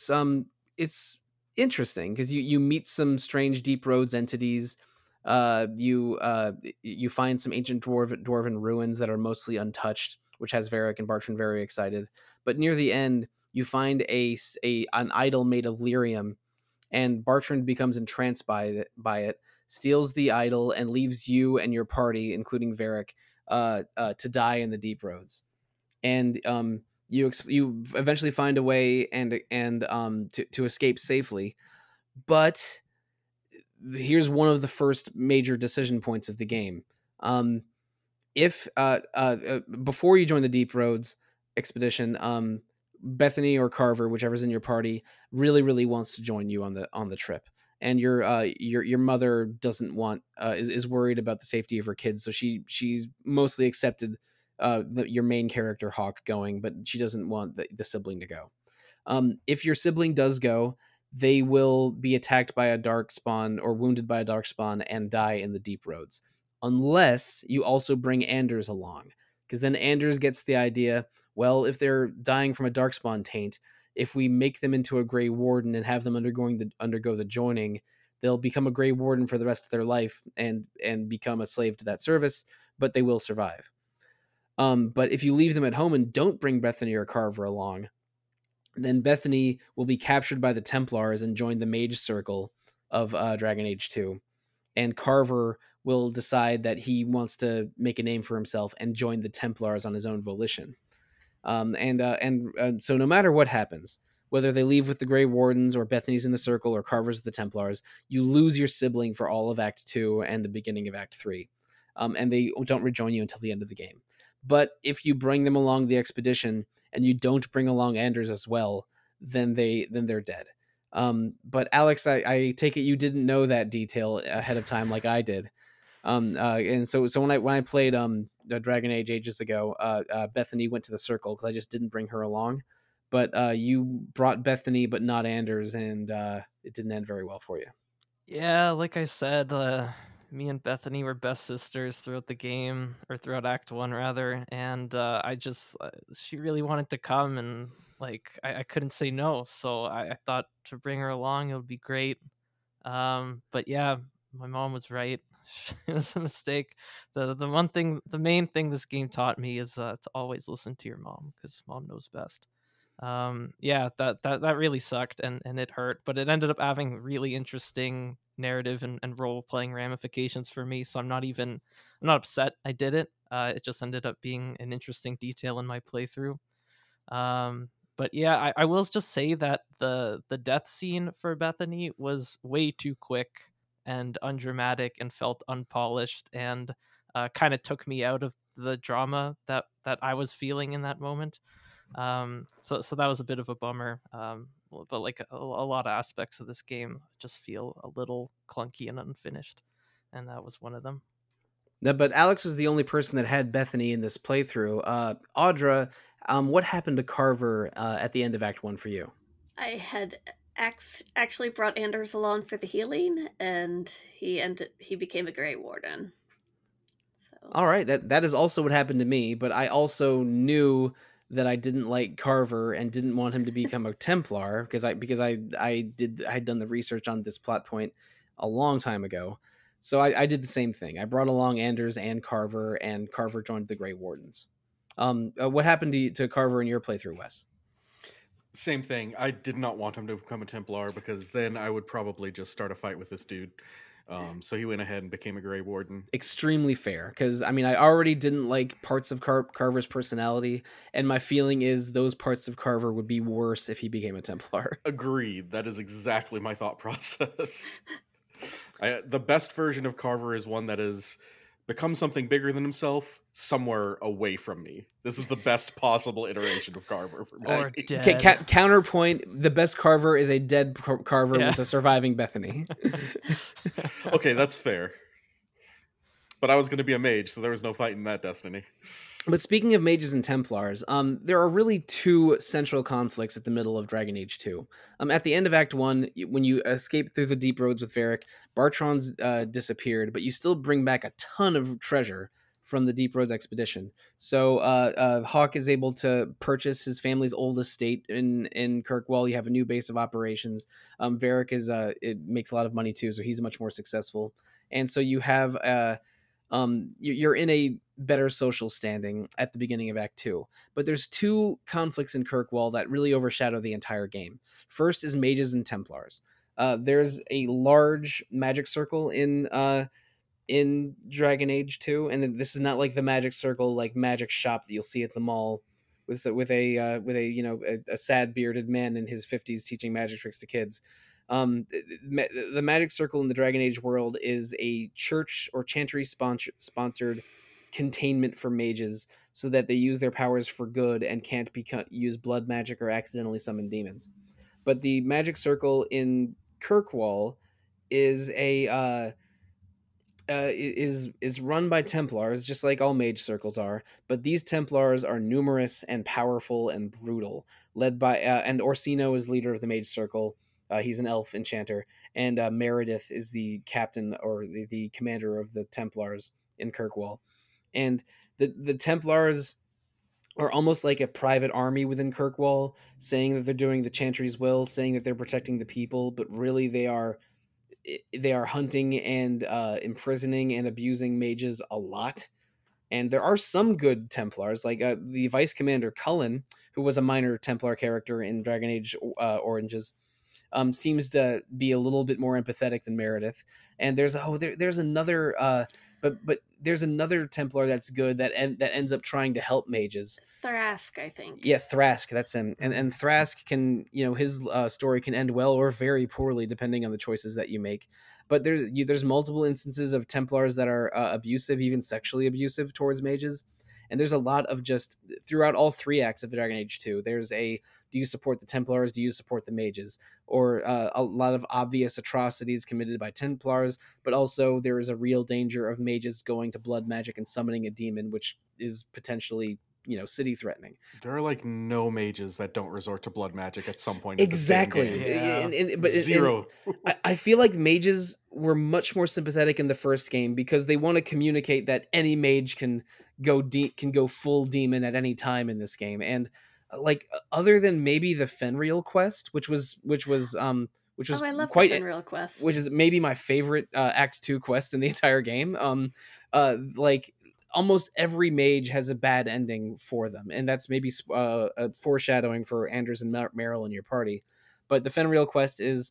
interesting because you meet some strange Deep Roads entities. You find some ancient dwarven ruins that are mostly untouched, which has Varric and Bartrand very excited. But near the end, you find an idol made of lyrium, and Bartrand becomes entranced by it, steals the idol, and leaves you and your party, including Varric, to die in the Deep Roads. And you eventually find a way to escape safely, but here's one of the first major decision points of the game. If before you join the Deep Roads expedition, Bethany or Carver, whichever's in your party, really wants to join you on the trip, and your mother doesn't want is worried about the safety of her kids, so she's mostly accepted your main character Hawk going, but she doesn't want the sibling to go. If your sibling does go, they will be attacked by a darkspawn or wounded by a darkspawn and die in the Deep Roads, unless you also bring Anders along, because then Anders gets the idea, well, if they're dying from a darkspawn taint, if we make them into a Grey Warden and have them undergo the joining, they'll become a Grey Warden for the rest of their life and become a slave to that service, but they will survive. But if you leave them at home and don't bring Bethany or Carver along, then Bethany will be captured by the Templars and join the Mage Circle of Dragon Age 2. And Carver will decide that he wants to make a name for himself and join the Templars on his own volition. So no matter what happens, whether they leave with the Grey Wardens or Bethany's in the Circle or Carver's with the Templars, you lose your sibling for all of Act 2 and the beginning of Act 3. And they don't rejoin you until the end of the game. But if you bring them along the expedition and you don't bring along Anders as well, then they're dead. But Alex, I take it you didn't know that detail ahead of time like I did. And so when I played Dragon Age ages ago, Bethany went to the Circle because I just didn't bring her along. But you brought Bethany, but not Anders, and it didn't end very well for you. Yeah, like I said, me and Bethany were best sisters throughout the game, or throughout Act 1 rather, and she really wanted to come, and like I couldn't say no, so I thought to bring her along it would be great. But yeah, my mom was right. It was a mistake. The main thing this game taught me is to always listen to your mom, because mom knows best. Yeah, that really sucked, and it hurt, but it ended up having really interesting narrative and role playing ramifications for me, so I'm not upset I did it. It just ended up being an interesting detail in my playthrough. But yeah, I will just say that the death scene for Bethany was way too quick and undramatic and felt unpolished, and kind of took me out of the drama that I was feeling in that moment. So that was a bit of a bummer. But like a lot of aspects of this game just feel a little clunky and unfinished, and that was one of them. No, but Alex was the only person that had Bethany in this playthrough. Audra, what happened to Carver at the end of Act 1 for you? I had actually brought Anders along for the healing, and he became a Grey Warden. So. All right, that is also what happened to me, but I also knew that I didn't like Carver and didn't want him to become a Templar because I had done the research on this plot point a long time ago. So I did the same thing. I brought along Anders and Carver joined the Grey Wardens. What happened to Carver in your playthrough, Wes? Same thing. I did not want him to become a Templar because then I would probably just start a fight with this dude. So he went ahead and became a Grey Warden. Extremely fair, because I mean I already didn't like parts of Carver's personality, and my feeling is those parts of Carver would be worse if he became a Templar. Agreed. That is exactly my thought process. The best version of Carver is one that has become something bigger than himself somewhere away from me. This is the best possible iteration of Carver for me. Or dead. Okay, counterpoint, the best Carver is a dead Carver with a surviving Bethany. Okay, that's fair. But I was going to be a mage, so there was no fight in that destiny. But speaking of mages and Templars, there are really two central conflicts at the middle of Dragon Age 2. At the end of Act 1, when you escape through the Deep Roads with Varric, Bartron's disappeared, but you still bring back a ton of treasure from the Deep Roads expedition. So Hawk is able to purchase his family's old estate in Kirkwall. You have a new base of operations. Varric it makes a lot of money too, so he's much more successful. And so you have... you're in a better social standing at the beginning of Act 2. But there's two conflicts in Kirkwall that really overshadow the entire game. First is mages and Templars. There's a large magic circle in Dragon Age 2, and this is not like the magic circle, like magic shop that you'll see at the mall, with a you know a sad bearded man in his 50s teaching magic tricks to kids. The Magic Circle in the Dragon Age world is a church or chantry sponsored containment for mages, so that they use their powers for good and can't use blood magic or accidentally summon demons. But the Magic Circle in Kirkwall is is run by Templars, just like all mage circles are. But these Templars are numerous and powerful and brutal, led by and Orsino is leader of the mage circle. He's an elf enchanter, and Meredith is the captain or the commander of the Templars in Kirkwall. And the Templars are almost like a private army within Kirkwall, saying that they're doing the Chantry's will, saying that they're protecting the people, but really they are hunting and imprisoning and abusing mages a lot. And there are some good Templars, like the Vice Commander Cullen, who was a minor Templar character in Dragon Age Oranges, seems to be a little bit more empathetic than Meredith. And there's another but there's another Templar that's good that ends up trying to help mages. Thrask, I think. Yeah, Thrask, that's him. And Thrask can, his story can end well or very poorly depending on the choices that you make. But there's multiple instances of Templars that are abusive, even sexually abusive towards mages. And there's a lot of just throughout all 3 acts of the Dragon Age 2. There's do you support the Templars? Do you support the mages? Or a lot of obvious atrocities committed by Templars, but also there is a real danger of mages going to blood magic and summoning a demon, which is potentially city threatening. There are like no mages that don't resort to blood magic at some point. Exactly. But zero. I feel like mages were much more sympathetic in the first game because they want to communicate that any mage can go full demon at any time in this game. And like other than maybe the Fenrir quest, which was I love quite the Fenrir quest, which is maybe my favorite Act 2 quest in the entire game. Like almost every mage has a bad ending for them, and that's maybe a foreshadowing for Anders and Meryl in your party. But the Fenrir quest is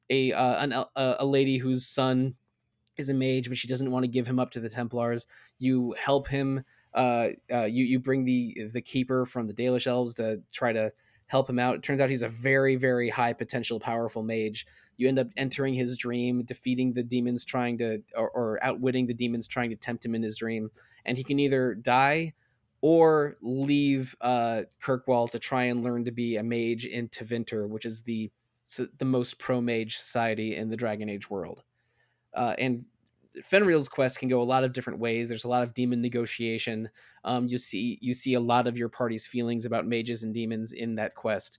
a lady whose son is a mage, but she doesn't want to give him up to the Templars. You help him. You bring the keeper from the Dalish elves to try to help him out. It turns out he's a very, very high potential, powerful mage. You end up entering his dream, defeating the demons trying to, or outwitting the demons trying to tempt him in his dream. And he can either die or leave Kirkwall to try and learn to be a mage in Tevinter, which is the most pro-mage society in the Dragon Age world. And Fenrir's quest can go a lot of different ways. There's a lot of demon negotiation. You see a lot of your party's feelings about mages and demons in that quest.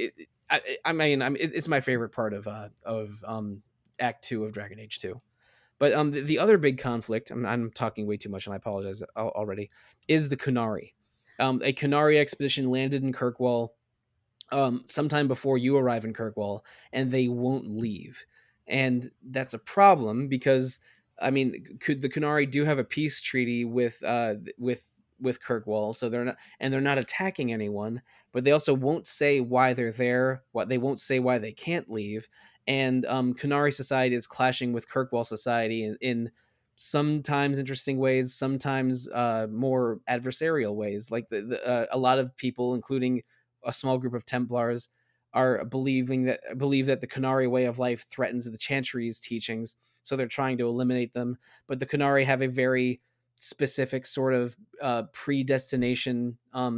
It's my favorite part of Act 2 of Dragon Age 2. But the other big conflict, I'm talking way too much and I apologize already, is the Qunari. A Qunari expedition landed in Kirkwall sometime before you arrive in Kirkwall, and they won't leave. And that's a problem because, I mean, the Qunari do have a peace treaty with Kirkwall, so they're not attacking anyone, but they also won't say why they're there. They won't say why they can't leave. And Qunari society is clashing with Kirkwall society in sometimes interesting ways, sometimes more adversarial ways. Like a lot of people, including a small group of Templars, are believe that the Qunari way of life threatens the Chantry's teachings, so they're trying to eliminate them. But the Qunari have a very specific sort of predestination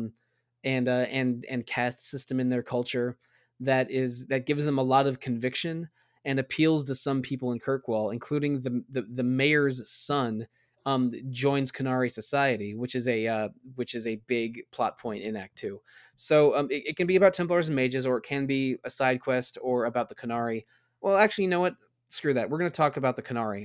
and caste system in their culture that gives them a lot of conviction and appeals to some people in Kirkwall, including the mayor's son. Joins Qunari society, which is a big plot point in Act 2. So it can be about Templars and mages, or it can be a side quest or about the Qunari. Well, actually, you know what? Screw that. We're going to talk about the Qunari.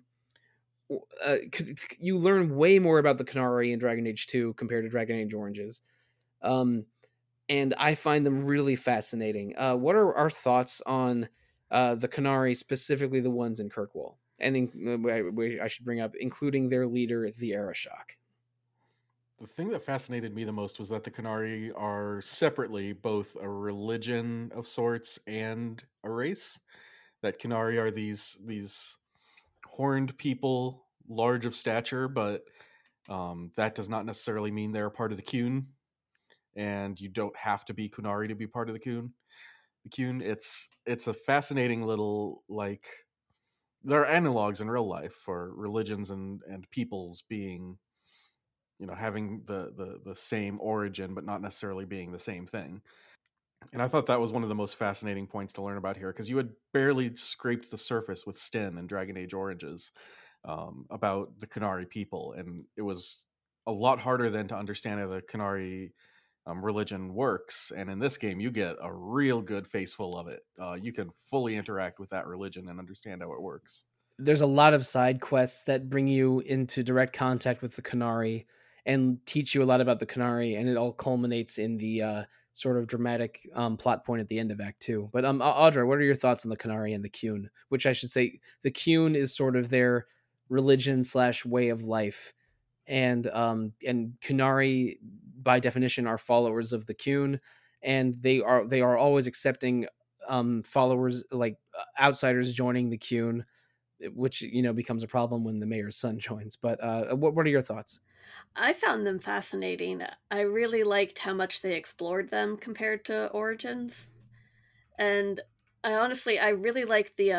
You learn way more about the Qunari in Dragon Age 2 compared to Dragon Age Oranges. And I find them really fascinating. What are our thoughts on the Qunari, specifically the ones in Kirkwall? And I should bring up, including their leader, the Arashok. The thing that fascinated me the most was that the Qunari are separately both a religion of sorts and a race. That Qunari are these horned people, large of stature, but that does not necessarily mean they're a part of the Qun. and you don't have to be Kunari to be part of the Qun. It's a fascinating little, like, there are analogs in real life for religions and peoples being, having the same origin but not necessarily being the same thing. And I thought that was one of the most fascinating points to learn about here, because you had barely scraped the surface with Sten and Dragon Age Origins about the Kunari people, and it was a lot harder then to understand how the Kunari religion works. And in this game, you get a real good face full of it. You can fully interact with that religion and understand how it works. There's a lot of side quests that bring you into direct contact with the Kunari and teach you a lot about the Kunari, and it all culminates in the sort of dramatic plot point at the end of Act 2. But Audra, what are your thoughts on the Kunari and the Qun? Which I should say, the Qun is sort of their religion / way of life, and Kunari by definition are followers of the Qun, and they are always accepting followers, like outsiders joining the Qun, which becomes a problem when the mayor's son joins. But what are your thoughts? I found them fascinating. I really liked how much they explored them compared to Origins, and I really liked the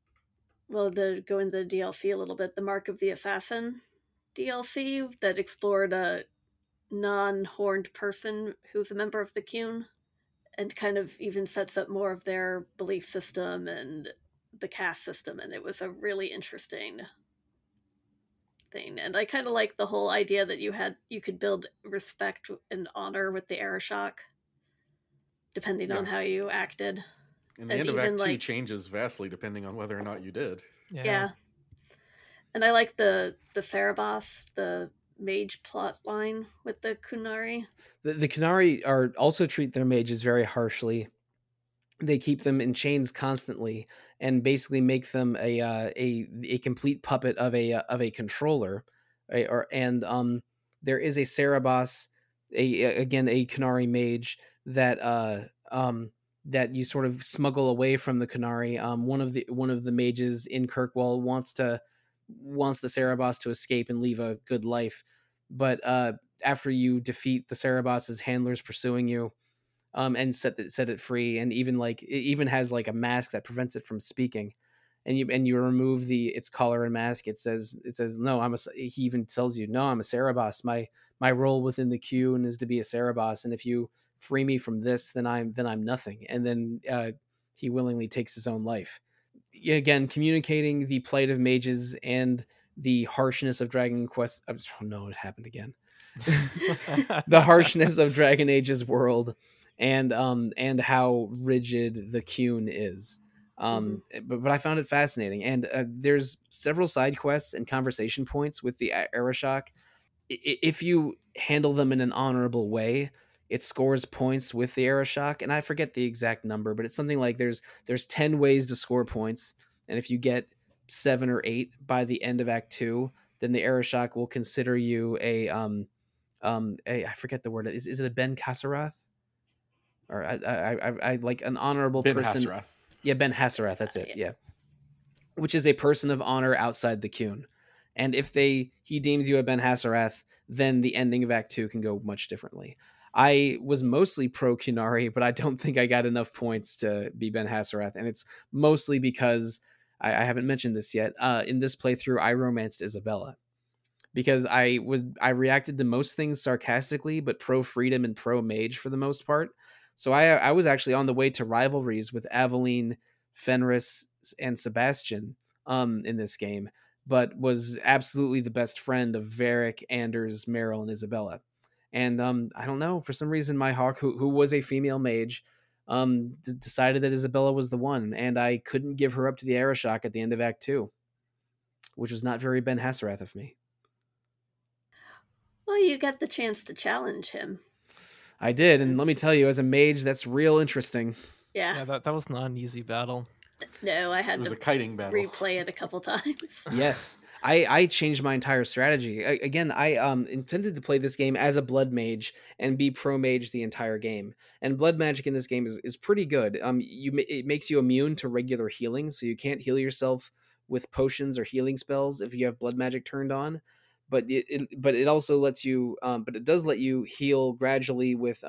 go into the DLC a little bit, the Mark of the Assassin DLC that explored a non-horned person who's a member of the Qun, and kind of even sets up more of their belief system and the caste system, and it was a really interesting thing. And I kind of like the whole idea that you could build respect and honor with the Arishok, depending on how you acted. And the end of Act 2 changes vastly depending on whether or not you did. Yeah. And I like the Cerebos, the mage plot line with the Kunari. The Kunari also treat their mages very harshly. They keep them in chains constantly and basically make them a complete puppet of a controller, right? There is a Cerebos, a Kunari mage that that you sort of smuggle away from the Kunari. One of the mages in Kirkwall wants the Cerebos to escape and leave a good life, but after you defeat the Cerebos's handlers pursuing you, and set it free, and it even has like a mask that prevents it from speaking, and you remove its collar and mask. It says no, he even tells you, no, I'm a Cerebos. My role within the Qun is to be a Cerebos, and if you free me from this, then I'm nothing. And then he willingly takes his own life. Again, communicating the plight of mages and the harshness of Dragon Quest. Oh no, it happened again. The harshness of Dragon Age's world, and how rigid the Qun is. But I found it fascinating, and there's several side quests and conversation points with the Arishok. If you handle them in an honorable way, it scores points with the Arishok, and I forget the exact number, but it's something like there's 10 ways to score points, and if you get 7 or 8 by the end of Act 2, then the Arishok will consider you I forget the word. Is it a Ben Hassarath? Or I like an honorable Ben person. Hassarath. Yeah, Ben Hassarath. That's it. Yeah, which is a person of honor outside the Qun. And if he deems you a Ben Hassarath, then the ending of Act 2 can go much differently. I was mostly pro Kunari, but I don't think I got enough points to be Ben Hassarath, and it's mostly because I haven't mentioned this yet. In this playthrough, I romanced Isabella, because I reacted to most things sarcastically, but pro freedom and pro mage for the most part. So I was actually on the way to rivalries with Aveline, Fenris, and Sebastian in this game, but was absolutely the best friend of Varric, Anders, Meryl, and Isabella. And I don't know, for some reason my hawk, who was a female mage, decided that Isabella was the one, and I couldn't give her up to the Arishok at the end of Act 2, which was not very Ben Hassarath of me. Well, you get the chance to challenge him. I did, and let me tell you, as a mage, that's real interesting. Yeah, that was not an easy battle. No, I had It was to a kiting battle. replay it a couple times. Yes, I changed my entire strategy. Again, I intended to play this game as a blood mage and be pro mage the entire game. And blood magic in this game is pretty good. It makes you immune to regular healing, so you can't heal yourself with potions or healing spells if you have blood magic turned on. but it also lets you but it does let you heal gradually with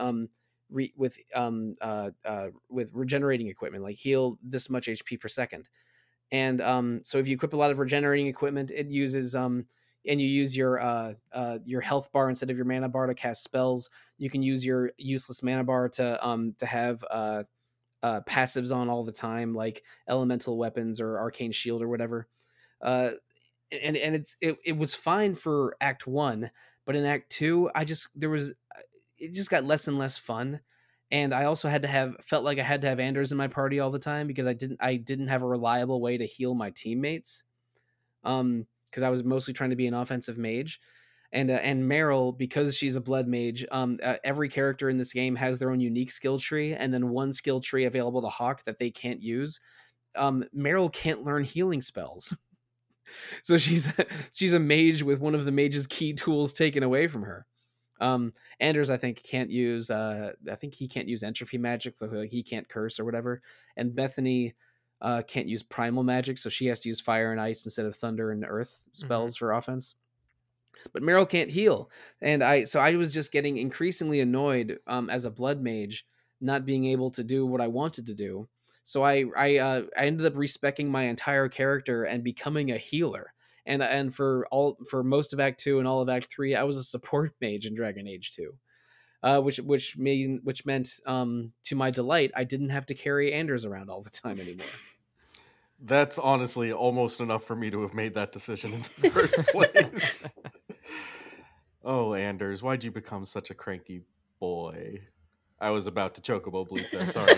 with regenerating equipment, like heal this much HP per second. And so if you equip a lot of regenerating equipment, it uses and you use your health bar instead of your mana bar to cast spells. You can use your useless mana bar to have passives on all the time, like elemental weapons or arcane shield or whatever. Uh, and it was fine for Act 1, but in Act 2, it just got less and less fun. And I also felt like I had to have Anders in my party all the time because I didn't have a reliable way to heal my teammates. Because I was mostly trying to be an offensive mage. And Meryl, because she's a blood mage, every character in this game has their own unique skill tree, and then one skill tree available to Hawk that they can't use. Meryl can't learn healing spells. So she's a mage with one of the mage's key tools taken away from her. Anders, I think, can't use he can't use entropy magic, so like he can't curse or whatever. And Bethany can't use primal magic, so she has to use fire and ice instead of thunder and earth spells for offense. But Meryl can't heal, and I was just getting increasingly annoyed as a blood mage, not being able to do what I wanted to do. So I ended up respecking my entire character and becoming a healer. And for most of Act 2 and all of Act 3, I was a support mage in Dragon Age 2, which meant to my delight, I didn't have to carry Anders around all the time anymore. That's honestly almost enough for me to have made that decision in the first place. Oh, Anders, why'd you become such a cranky boy? I was about to chocobo bleep there, sorry.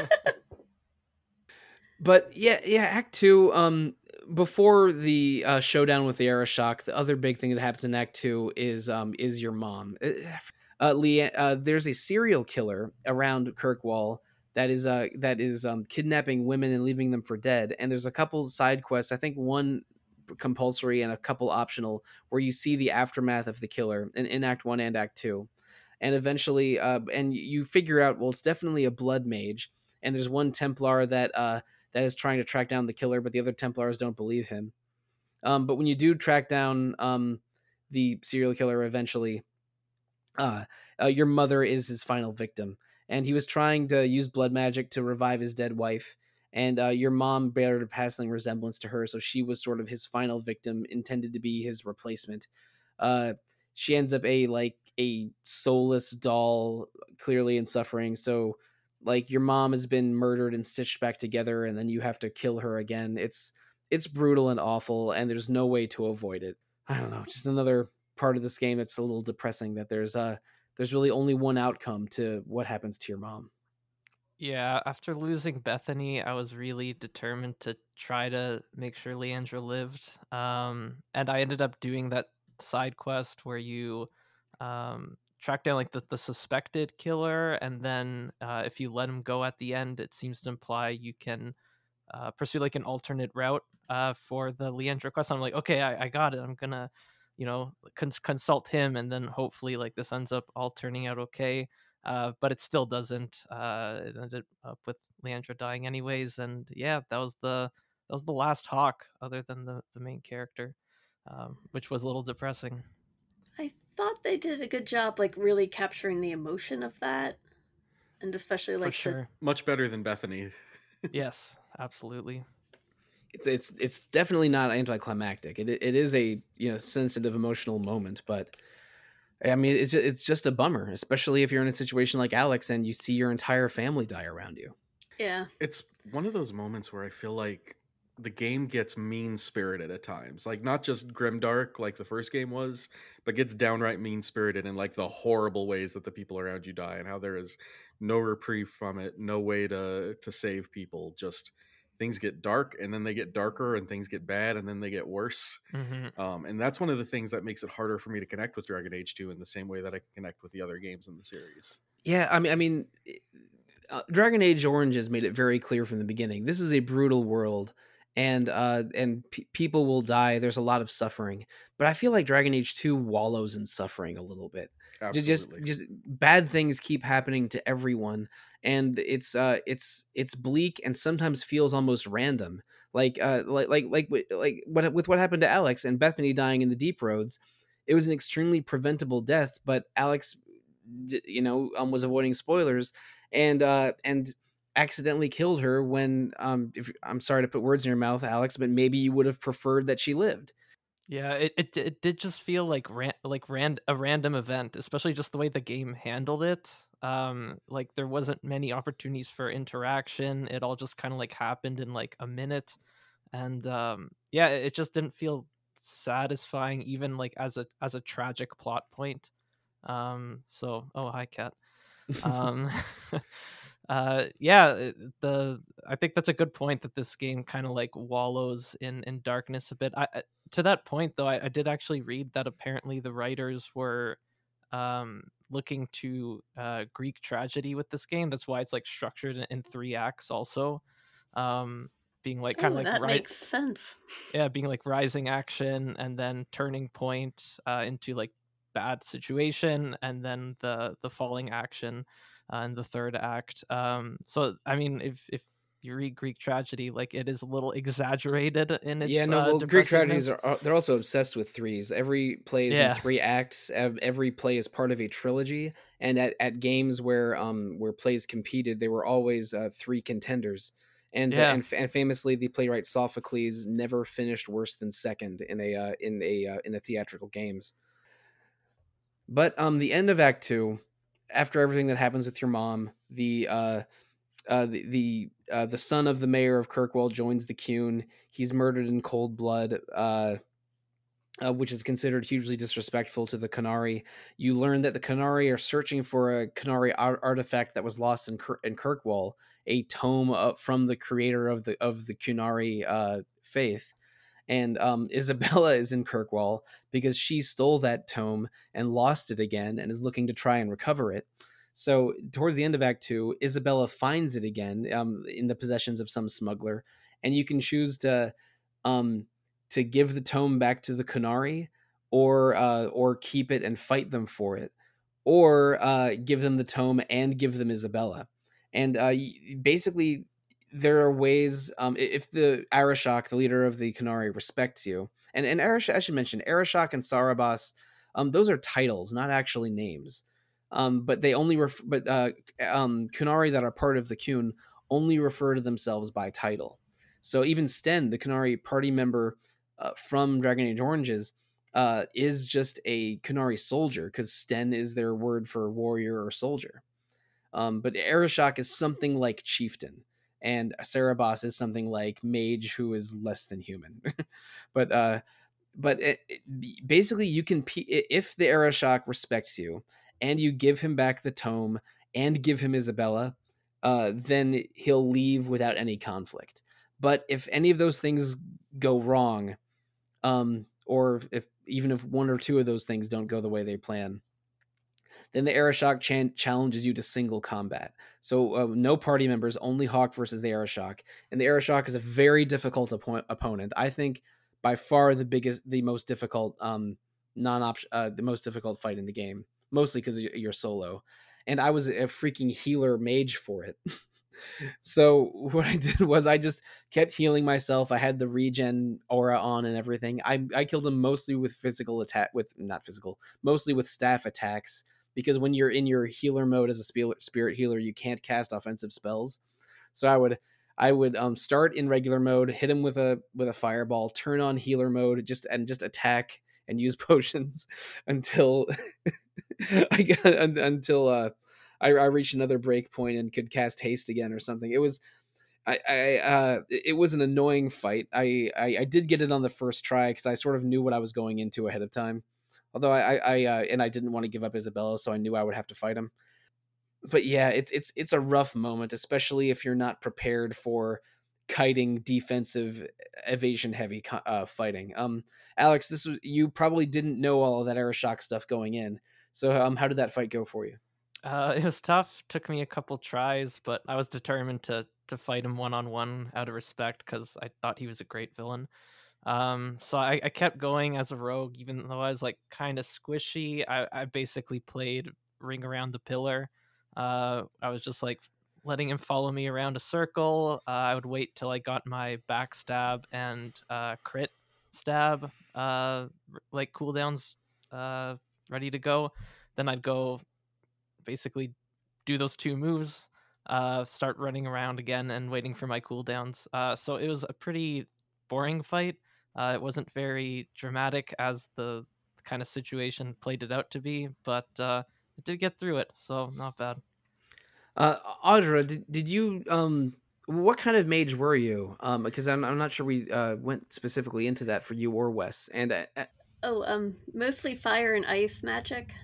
But yeah, Act 2, before the showdown with the Arashok, the other big thing that happens in Act 2 is your mom. There's a serial killer around Kirkwall that is kidnapping women and leaving them for dead. And there's a couple side quests, I think one compulsory and a couple optional, where you see the aftermath of the killer in Act 1 and Act 2. And eventually, and you figure out, well, it's definitely a blood mage. And there's one Templar that is trying to track down the killer, but the other Templars don't believe him. But when you do track down the serial killer eventually, your mother is his final victim. And he was trying to use blood magic to revive his dead wife. And your mom bared a passing resemblance to her, so she was sort of his final victim, intended to be his replacement. She ends up a soulless doll, clearly in suffering. So, like, your mom has been murdered and stitched back together, and then you have to kill her again. It's brutal and awful, and there's no way to avoid it. I don't know, just another part of this game that's a little depressing, that there's really only one outcome to what happens to your mom. Yeah, after losing Bethany, I was really determined to try to make sure Leandra lived. And I ended up doing that side quest where you track down like the suspected killer, and then if you let him go at the end, it seems to imply you can pursue like an alternate route for the Leandra quest. I'm like, okay, I got it. I'm gonna, consult him, and then hopefully like this ends up all turning out okay. But it still doesn't. It ended up with Leandra dying anyways, and yeah, that was the last Hawk other than the main character, which was a little depressing. I thought they did a good job, like really capturing the emotion of that, and especially like For sure. Much better than Bethany. Yes, absolutely. It's definitely not anticlimactic. It is a sensitive emotional moment, but I mean it's just a bummer, especially if you're in a situation like Alex and you see your entire family die around you. Yeah, it's one of those moments where I feel like the game gets mean-spirited at times, like not just grimdark like the first game was, but gets downright mean-spirited in like the horrible ways that the people around you die, and how there is no reprieve from it, no way to save people. Just things get dark, and then they get darker, and things get bad, and then they get worse. Mm-hmm. And that's one of the things that makes it harder for me to connect with Dragon Age 2 in the same way that I can connect with the other games in the series. Yeah, I mean Dragon Age Origins made it very clear from the beginning. This is a brutal world, and people will die. There's a lot of suffering, but I feel like Dragon Age 2 wallows in suffering a little bit. Absolutely. Just bad things keep happening to everyone, and it's bleak and sometimes feels almost random. Like what happened to Alex and Bethany dying in the Deep Roads. it was an extremely preventable death, but Alex, was avoiding spoilers and accidentally killed her when if I'm sorry to put words in your mouth, Alex, but maybe you would have preferred that she lived. Yeah, it did just feel like a random event, especially just the way the game handled it. Like there wasn't many opportunities for interaction. It all just kind of like happened in like a minute, and yeah, it just didn't feel satisfying, even like as a tragic plot point. So oh hi cat. Um, yeah, the I think that's a good point that this game kind of like wallows in darkness a bit. To that point though, I did actually read that apparently the writers were looking to Greek tragedy with this game. That's why it's like structured in 3 acts also. Um, being like kind of like that makes sense. Yeah, being like rising action and then turning point into like bad situation, and then the falling action in the third act. So I mean, if you read Greek tragedy, like it is a little exaggerated in its Yeah, no, well, Greek tragedies depressiveness. they're also obsessed with threes. Every play is in Yeah, 3 acts. Every play is part of a trilogy, and at games where plays competed, they were always 3 contenders. yeah. And famously, the playwright Sophocles never finished worse than second in a theatrical games. But the end of Act Two, after everything that happens with your mom, the son of the mayor of Kirkwall joins the Qun. He's murdered in cold blood, which is considered hugely disrespectful to the Qunari. You learn that the Qunari are searching for a Qunari artifact that was lost in Kirkwall, a tome from the creator of the Qunari faith. And Isabella is in Kirkwall because she stole that tome and lost it again and is looking to try and recover it. So towards the end of Act Two, Isabella finds it again in the possessions of some smuggler, and you can choose to give the tome back to the Qunari, or keep it and fight them for it, or give them the tome and give them Isabella. And basically, there are ways, if the Arishok, the leader of the Qunari, respects you, and Arishok, I should mention Arishok and Sarabas, those are titles, not actually names. But they only Qunari that are part of the Qun only refer to themselves by title. So even Sten, the Qunari party member from Dragon Age Oranges, is just a Qunari soldier because Sten is their word for warrior or soldier. But Arishok is something like chieftain, and Sarabas is something like mage who is less than human. but basically, you can if the Arishok respects you and you give him back the tome and give him Isabella, then he'll leave without any conflict. But if any of those things go wrong, or if one or two of those things don't go the way they plan, then the Arishok challenges you to single combat. So no party members, only Hawk versus the Arishok. And the Arishok is a very difficult opponent. I think by far the most difficult the most difficult fight in the game, mostly because you're solo. And I was a freaking healer mage for it. So what I did was I just kept healing myself. I had the regen aura on and everything. I killed him mostly with mostly with staff attacks, because when you're in your healer mode as a spirit healer, you can't cast offensive spells. So I would start in regular mode, hit him with a fireball, turn on healer mode, just attack and use potions until I reached another break point and could cast haste again or something. It was it was an annoying fight. I did get it on the first try because I sort of knew what I was going into ahead of time. Although I didn't want to give up Isabella, so I knew I would have to fight him. But yeah, it's a rough moment, especially if you're not prepared for kiting defensive evasion heavy fighting. Alex, you probably didn't know all of that Arishok stuff going in. So how did that fight go for you? It was tough. Took me a couple tries, but I was determined to fight him one-on-one out of respect because I thought he was a great villain. So I kept going as a rogue, even though I was like kind of squishy. I basically played Ring Around the Pillar. I was just like letting him follow me around a circle. I would wait till I got my backstab and crit stab like cooldowns ready to go. Then I'd go basically do those 2 moves, start running around again and waiting for my cooldowns. So it was a pretty boring fight. It wasn't very dramatic as the kind of situation played it out to be, but I did get through it, so not bad. Audra, did you what kind of mage were you? Because I'm not sure we went specifically into that for you or Wes. And Mostly fire and ice magic.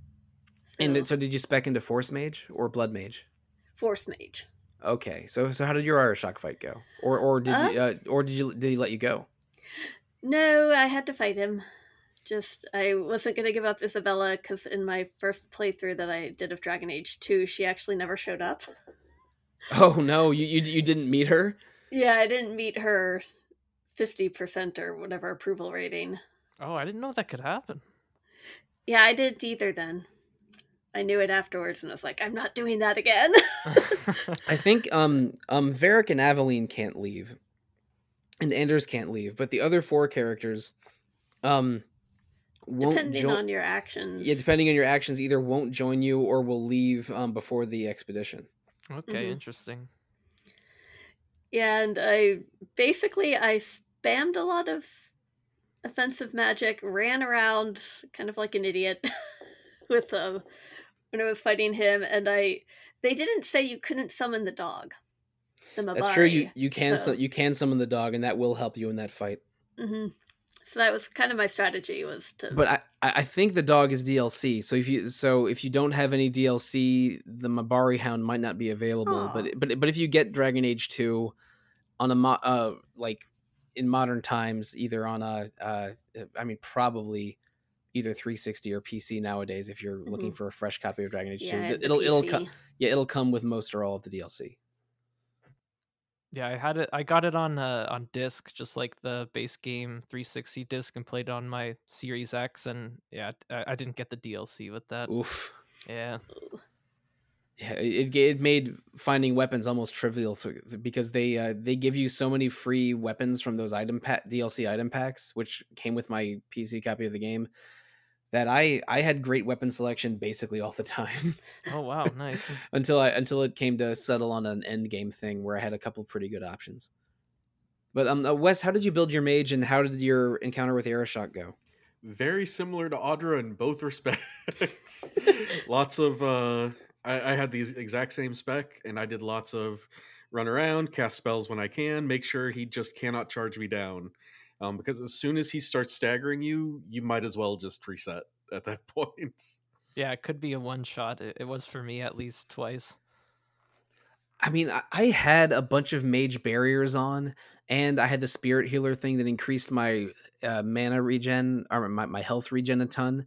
so did you spec into Force Mage or Blood Mage? Force Mage. Okay, so how did your Arashok fight go? Or did he let you go? No, I had to fight him. I wasn't going to give up Isabella because in my first playthrough that I did of Dragon Age 2, she actually never showed up. Oh no, you didn't meet her? Yeah, I didn't meet her 50% or whatever approval rating. Oh, I didn't know that could happen. Yeah, I didn't either then. I knew it afterwards and I was like, I'm not doing that again. I think Varric and Aveline can't leave. And Anders can't leave, but the other 4 characters won't depending on your actions. Yeah, depending on your actions, either won't join you or will leave before the expedition. Okay, interesting. Yeah, and I spammed a lot of offensive magic, ran around kind of like an idiot with when I was fighting him, and they didn't say you couldn't summon the dog. The Mabari. That's true. You can summon the dog, and that will help you in that fight. Mm-hmm. So that was kind of my strategy, was to. But I think the dog is DLC. So if you don't have any DLC, the Mabari Hound might not be available. Aww. But if you get Dragon Age 2 on a like in modern times, either on probably either 360 or PC nowadays, if you're looking for a fresh copy of Dragon Age 2, it'll come with most or all of the DLC. Yeah, I had it. I got it on disc, just like the base game 360 disc, and played it on my Series X. And yeah, I didn't get the DLC with that. Oof. Yeah. Yeah, it made finding weapons almost trivial because they give you so many free weapons from those DLC item packs, which came with my PC copy of the game, that I had great weapon selection basically all the time. Oh wow, nice. until it came to settle on an end game thing where I had a couple pretty good options. But Wes, how did you build your mage, and how did your encounter with Arashok go? Very similar to Audra in both respects. Lots of I had the exact same spec, and I did lots of run around, cast spells when I can, make sure he just cannot charge me down. Because as soon as he starts staggering you, you might as well just reset at that point. Yeah, it could be a one shot. It was for me at least twice. I mean, I had a bunch of mage barriers on, and I had the spirit healer thing that increased my mana regen, or my health regen a ton.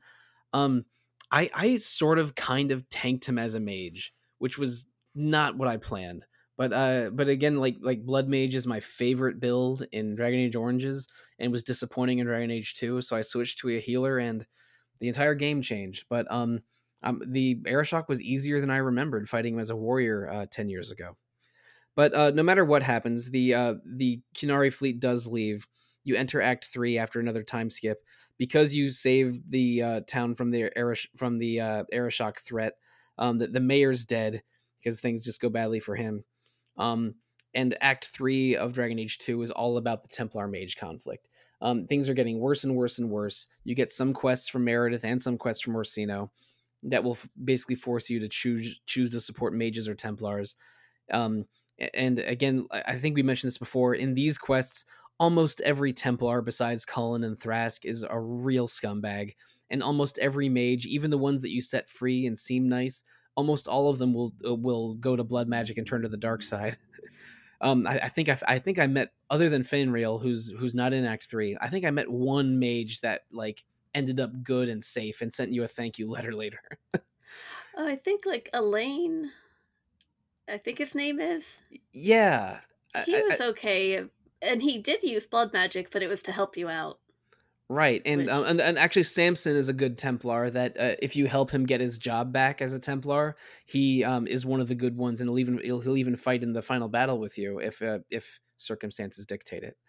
I sort of kind of tanked him as a mage, which was not what I planned. But again, like Blood Mage is my favorite build in Dragon Age Origins, and was disappointing in Dragon Age 2, so I switched to a healer, and the entire game changed. But the Arashok was easier than I remembered fighting him as a warrior 10 years ago. But no matter what happens, the Qunari fleet does leave. You enter Act 3 after another time skip because you saved the town from the Arashok threat. The mayor's dead because things just go badly for him. And Act 3 of Dragon Age 2 is all about the Templar Mage conflict. Things are getting worse and worse and worse. You get some quests from Meredith and some quests from Orsino that will basically force you to choose to support mages or Templars. And again, I think we mentioned this before. In these quests, almost every Templar besides Cullen and Thrask is a real scumbag. And almost every mage, even the ones that you set free and seem nice, almost all of them will go to blood magic and turn to the dark side. I think I met, other than Fenrir, who's not in Act 3, I think I met one mage that like ended up good and safe and sent you a thank you letter later. Oh, I think like Elaine, I think his name is. Yeah. He was okay, and he did use blood magic, but it was to help you out. Right, and actually Samson is a good Templar that if you help him get his job back as a Templar, he is one of the good ones, and he'll even fight in the final battle with you if circumstances dictate it.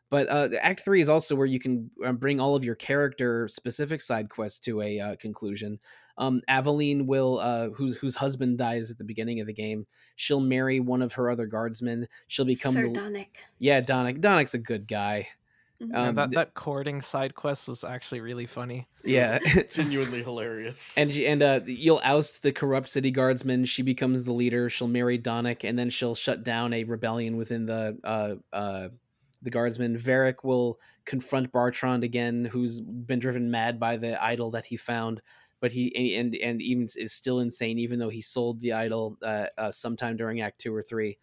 But Act 3 is also where you can bring all of your character specific side quests to a conclusion. Aveline will, whose husband dies at the beginning of the game, she'll marry one of her other guardsmen. She'll become Sir Donick. Yeah, Donick. Donick's a good guy. Yeah, that courting side quest was actually really funny. Yeah, Genuinely hilarious. And you'll oust the corrupt city guardsman. She becomes the leader. She'll marry Donick, and then she'll shut down a rebellion within the guardsmen. Varric will confront Bartrand again, who's been driven mad by the idol that he found, but he and even is still insane, even though he sold the idol sometime during Act 2 or 3.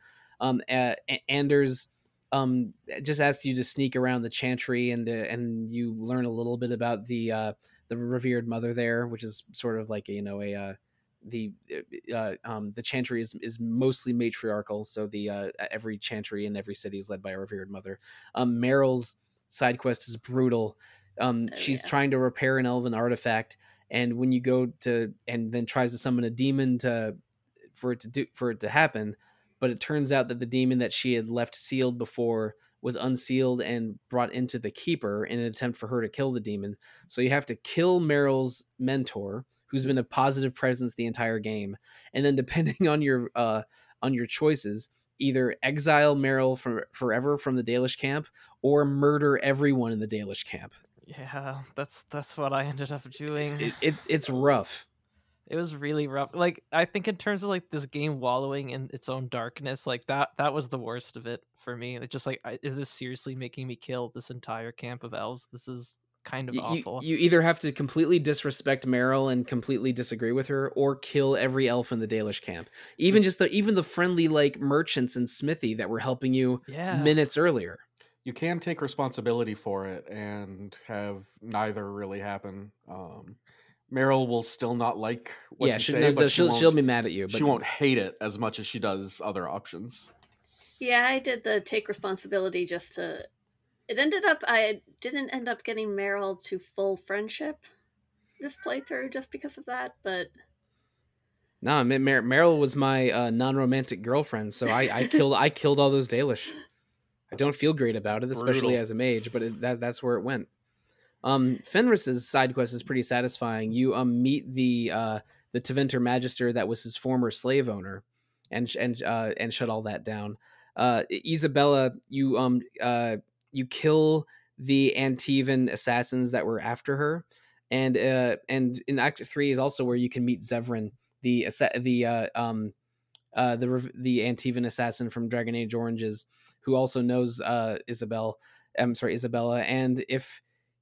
Anders just asks you to sneak around the chantry, and you learn a little bit about the revered mother there, which is sort of like the chantry is mostly matriarchal, so the every chantry in every city is led by a revered mother. Meryl's side quest is brutal. She's trying to repair an elven artifact, and when you go to and then tries to summon a demon for it to happen, but it turns out that the demon that she had left sealed before was unsealed and brought into the keeper in an attempt for her to kill the demon. So you have to kill Meryl's mentor, who's been a positive presence the entire game, and then depending on your choices, either exile Meryl forever from the Dalish camp or murder everyone in the Dalish camp. Yeah, that's what I ended up doing. It's rough. It was really rough. Like, I think in terms of like this game wallowing in its own darkness, like that was the worst of it for me. It's just like, is this seriously making me kill this entire camp of elves? This is kind of awful. You either have to completely disrespect Meryl and completely disagree with her, or kill every elf in the Dalish camp. Even the friendly like merchants and smithy that were helping you minutes earlier. You can take responsibility for it and have neither really happen. Meryl will still not like what you say, but she'll be mad at you. But she won't hate it as much as she does other options. Yeah, I did the take responsibility just to... I didn't end up getting Meryl to full friendship this playthrough just because of that, but... No, Meryl was my non-romantic girlfriend, so I killed all those Dalish. I don't feel great about it, especially as a mage, but that's where it went. Fenris's side quest is pretty satisfying. You meet the Tevinter Magister that was his former slave owner, and shut all that down. Isabella, you kill the Antivan assassins that were after her, and in Act 3 is also where you can meet Zevran, the Antivan assassin from Dragon Age Oranges, who also knows Isabella. And if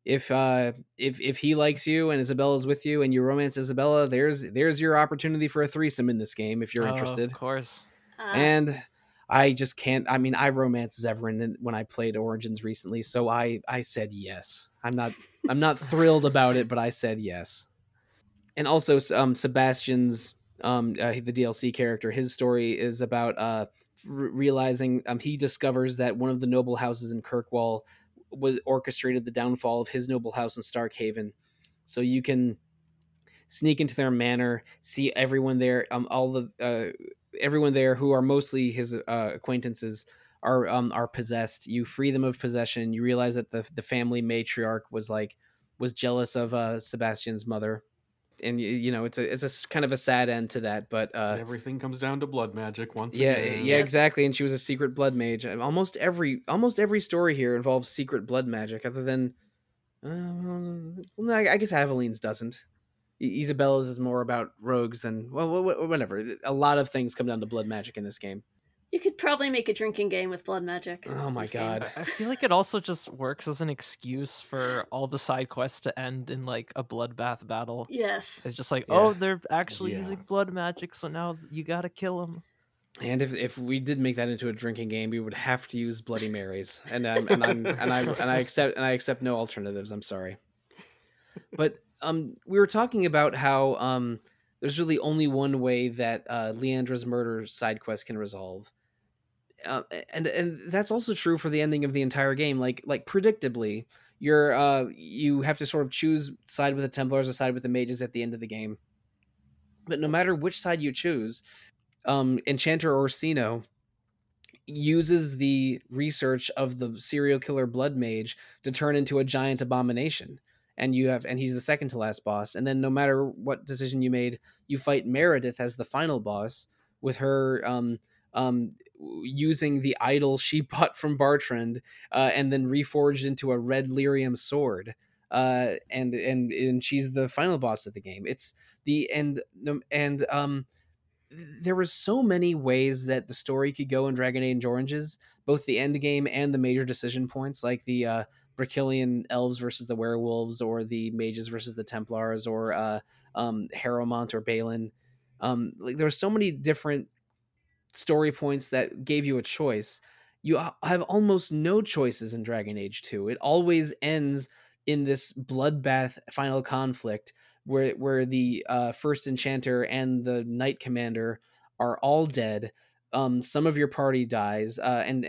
he likes you and Isabella's with you and you romance Isabella, there's your opportunity for a threesome in this game if you're interested. Of course. And I just can't. I mean, I romanced Zevran when I played Origins recently, so I said yes. I'm not thrilled about it, but I said yes. And also, Sebastian's the DLC character, his story is about realizing he discovers that one of the noble houses in Kirkwall was orchestrated the downfall of his noble house in Starkhaven. So you can sneak into their manor, see everyone there, everyone there who are mostly his acquaintances are possessed. You free them of possession. You realize that the family matriarch was jealous of Sebastian's mother. And it's a kind of a sad end to that, but everything comes down to blood magic once again. Yeah, exactly. And she was a secret blood mage. Almost every story here involves secret blood magic, other than I guess Aveline's doesn't. Isabella's is more about rogues than whatever. A lot of things come down to blood magic in this game. You could probably make a drinking game with blood magic. Oh my god. I feel like it also just works as an excuse for all the side quests to end in like a bloodbath battle. Yes. It's just like, oh, they're actually using blood magic, so now you gotta kill them. And if we did make that into a drinking game, we would have to use Bloody Marys. And I accept no alternatives. I'm sorry. But we were talking about how there's really only one way that Leandra's murder side quest can resolve. And that's also true for the ending of the entire game. Like predictably, you have to sort of choose side with the Templars or side with the mages at the end of the game. But no matter which side you choose, Enchanter Orsino, uses the research of the serial killer blood mage to turn into a giant abomination. And he's the second to last boss. And then no matter what decision you made, you fight Meredith as the final boss with her using the idol she bought from Bartrand, and then reforged into a red lyrium sword. And she's the final boss of the game. It's the end, and there were so many ways that the story could go in Dragon Age Origins, both the end game and the major decision points, like the Brachilian elves versus the werewolves, or the mages versus the Templars, or Harrowmont or Balin. Like, there were so many different story points that gave you a choice. You have almost no choices in Dragon Age 2. It always ends in this bloodbath final conflict where the first enchanter and the knight commander are all dead. Some of your party dies, and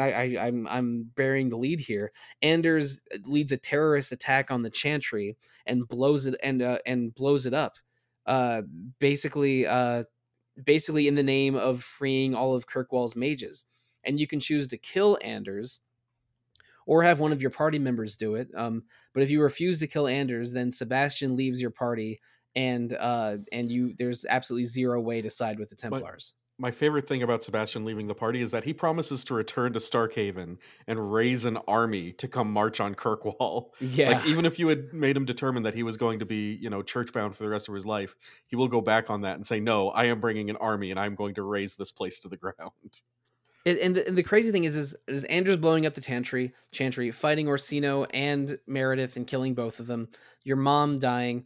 I'm bearing the lead here. Anders leads a terrorist attack on the chantry and blows it up. Uh, basically, basically in the name of freeing all of Kirkwall's mages. And you can choose to kill Anders or have one of your party members do it. But if you refuse to kill Anders, then Sebastian leaves your party, and there's absolutely zero way to side with the Templars. My favorite thing about Sebastian leaving the party is that he promises to return to Starkhaven and raise an army to come march on Kirkwall. Yeah. Like, even if you had made him determine that he was going to be, church-bound for the rest of his life, he will go back on that and say, no, I am bringing an army and I'm going to raise this place to the ground. And the crazy thing is Anders blowing up the Chantry, fighting Orsino and Meredith and killing both of them, your mom dying,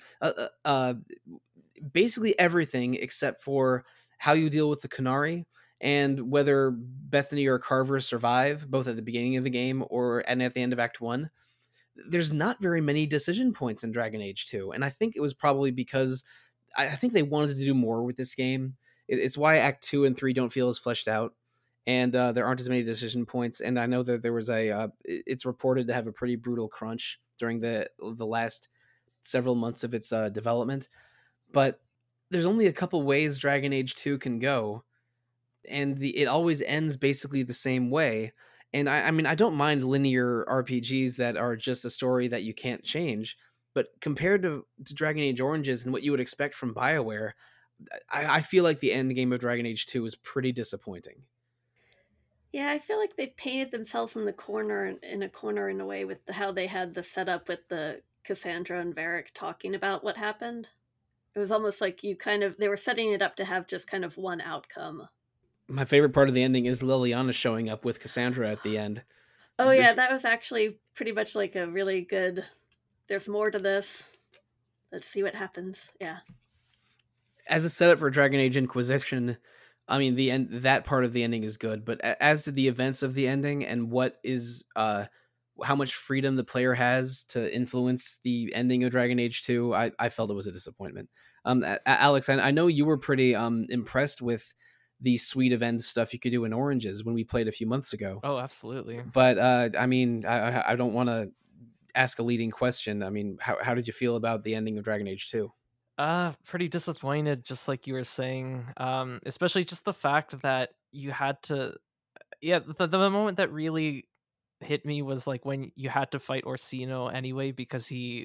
basically everything except for how you deal with the Qunari and whether Bethany or Carver survive, both at the beginning of the game and at the end of Act 1. There's not very many decision points in Dragon Age 2, and I think it was probably because I think they wanted to do more with this game. It's why Act 2 and 3 don't feel as fleshed out, and there aren't as many decision points. And I know that there was it's reported to have a pretty brutal crunch during the last several months of its development, but there's only a couple ways Dragon Age 2 can go, and it always ends basically the same way. And I mean, I don't mind linear RPGs that are just a story that you can't change, but compared to Dragon Age Origins and what you would expect from BioWare, I feel like the end game of Dragon Age 2 is pretty disappointing. Yeah, I feel like they painted themselves in a corner in a way with how they had the setup with the Cassandra and Varric talking about what happened. It was almost like they were setting it up to have just kind of one outcome. My favorite part of the ending is Liliana showing up with Cassandra at the end. Oh yeah, that was actually pretty much like a really good, there's more to this. Let's see what happens. Yeah. As a setup for Dragon Age Inquisition, I mean, that part of the ending is good, but as to the events of the ending and what is how much freedom the player has to influence the ending of Dragon Age 2, I felt it was a disappointment. Alex, I know you were pretty impressed with the suite of end stuff you could do in Oranges when we played a few months ago. Oh, absolutely. But I mean, I don't want to ask a leading question. I mean, how did you feel about the ending of Dragon Age 2? Pretty disappointed, just like you were saying. Especially just the fact that you had to, the moment that really hit me was like when you had to fight Orsino anyway, because he,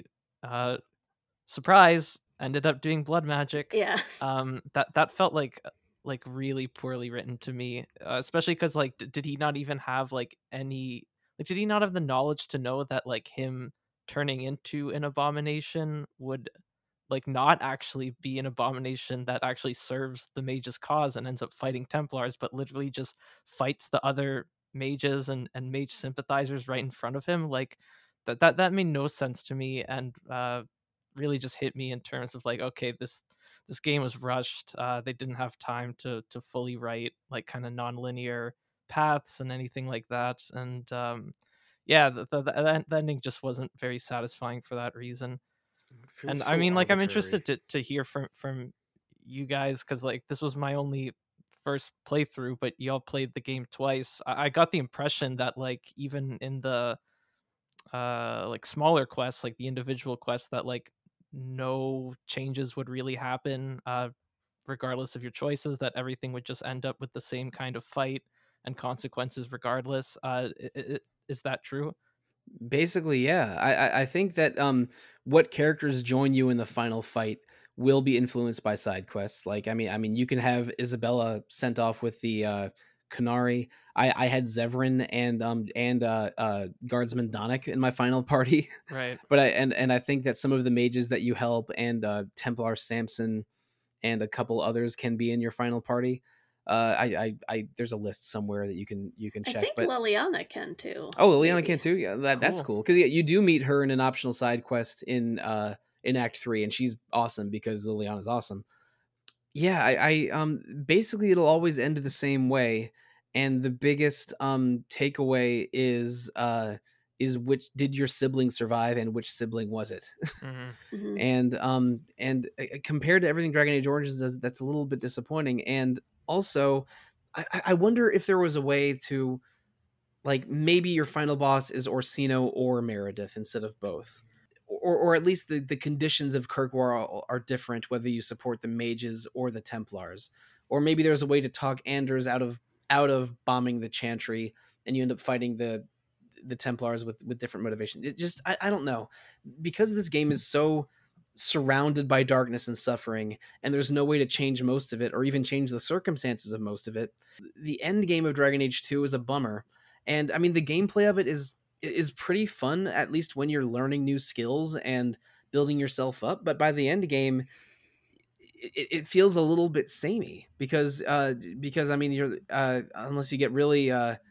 surprise, ended up doing blood magic. Yeah. That felt like really poorly written to me, especially because like did he not even have did he not have the knowledge to know that like him turning into an abomination would like not actually be an abomination that actually serves the mage's cause and ends up fighting Templars, but literally just fights the other mages and mage sympathizers right in front of him? Like that made no sense to me, and really just hit me in terms of like, okay, this game was rushed. They didn't have time to fully write like kind of non-linear paths and anything like that. And the ending just wasn't very satisfying for that reason. And So I mean, like, arbitrary. I'm interested to hear from you guys, because like this was my only first playthrough, but y'all played the game twice. I got the impression that like even in the like smaller quests, like the individual quests, that like no changes would really happen regardless of your choices, that everything would just end up with the same kind of fight. and consequences regardless. Is that true? Basically, yeah. I think that what characters join you in the final fight will be influenced by side quests. Like, I mean, you can have Isabella sent off with the Canary. I had Zevran and Guardsman Donic in my final party. Right. But I think that some of the mages that you help and Templar Samson and a couple others can be in your final party. I there's a list somewhere that you can I check. think But Liliana can too. oh, Liliana maybe. can too. Yeah, that's Cool. cool because yeah, you do meet her in an optional side quest in Act 3, and she's awesome because Liliana's awesome. Yeah, I basically it'll always end the same way, and the biggest takeaway is which did your sibling survive and which sibling was it? Hmm. And compared to everything Dragon Age Origins does, that's a little bit disappointing. And also, I wonder if there was a way to, like, maybe your final boss is Orsino or Meredith instead of both, or at least the conditions of Kirkwall are different whether you support the mages or the Templars, or maybe there's a way to talk Anders out of bombing the Chantry and you end up fighting the Templars with different motivation. It just I don't know, because this game is so surrounded by darkness and suffering, and there's no way to change most of it or even change the circumstances of most of it. The end game of Dragon Age 2 is a bummer. And I mean, the gameplay of it is pretty fun, at least when you're learning new skills and building yourself up. But by the end game, it feels a little bit samey because I mean, you're unless you get really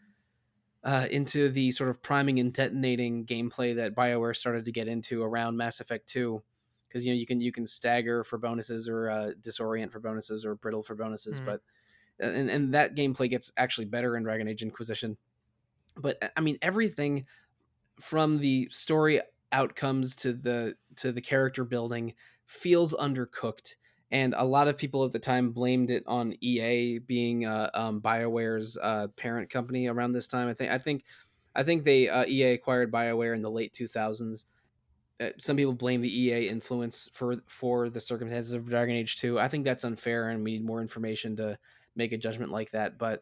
into the sort of priming and detonating gameplay that BioWare started to get into around Mass Effect 2, because you can stagger for bonuses or disorient for bonuses or brittle for bonuses, but and that gameplay gets actually better in Dragon Age Inquisition. But I mean, everything from the story outcomes to the character building feels undercooked, and a lot of people at the time blamed it on EA being BioWare's parent company around this time. I think they EA acquired BioWare in the late 2000s. Some people blame the EA influence for the circumstances of Dragon Age 2. I think that's unfair, and we need more information to make a judgment like that. But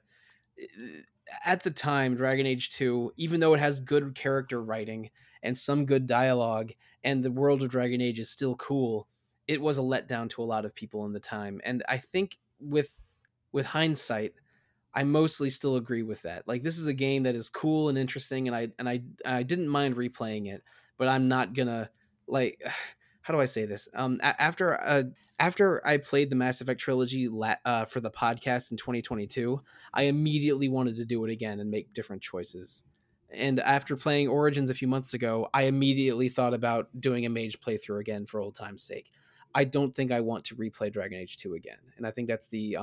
at the time, Dragon Age 2, even though it has good character writing and some good dialogue, and the world of Dragon Age is still cool, it was a letdown to a lot of people in the time. And I think with hindsight, I mostly still agree with that. Like, this is a game that is cool and interesting, and I didn't mind replaying it, but I'm not gonna, like, how do I say this? After I played the Mass Effect trilogy for the podcast in 2022, I immediately wanted to do it again and make different choices. And after playing Origins a few months ago, I immediately thought about doing a mage playthrough again for old time's sake. I don't think I want to replay Dragon Age 2 again, and I think that's the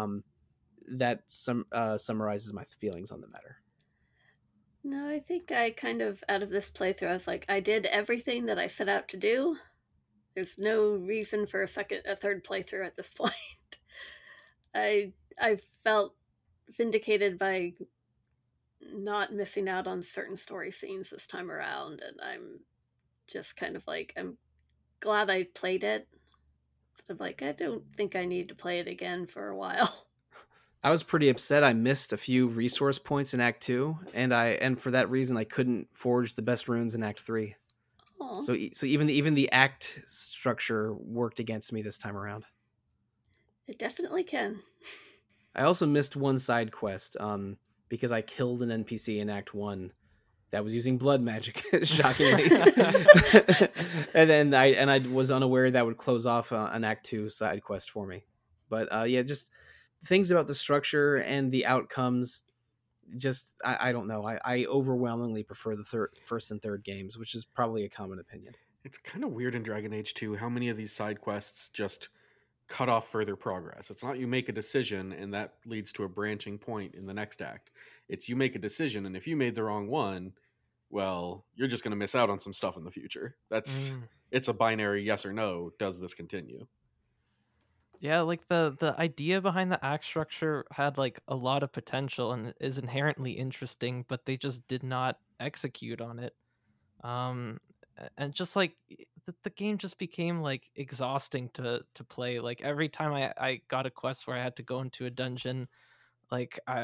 summarizes my feelings on the matter. No, I think I kind of, out of this playthrough, I was like, I did everything that I set out to do. There's no reason for a third playthrough at this point. I felt vindicated by not missing out on certain story scenes this time around, and I'm just kind of like, I'm glad I played it. I'm like, I don't think I need to play it again for a while. I was pretty upset I missed a few resource points in Act 2, and for that reason I couldn't forge the best runes in Act 3. Aww. So even the act structure worked against me this time around. It definitely can. I also missed one side quest because I killed an NPC in Act 1 that was using blood magic, shockingly. and then I was unaware that would close off an Act 2 side quest for me. But yeah, just things about the structure and the outcomes, just I don't know. I overwhelmingly prefer the first and third games, which is probably a common opinion. It's kind of weird in Dragon Age 2 how many of these side quests just cut off further progress. It's not you make a decision and that leads to a branching point in the next act. It's you make a decision, and if you made the wrong one, well, you're just going to miss out on some stuff in the future. It's a binary yes or no. Does this continue? Yeah, like the idea behind the act structure had like a lot of potential and is inherently interesting, but they just did not execute on it. And just like the game just became like exhausting to play. Like every time I got a quest where I had to go into a dungeon, like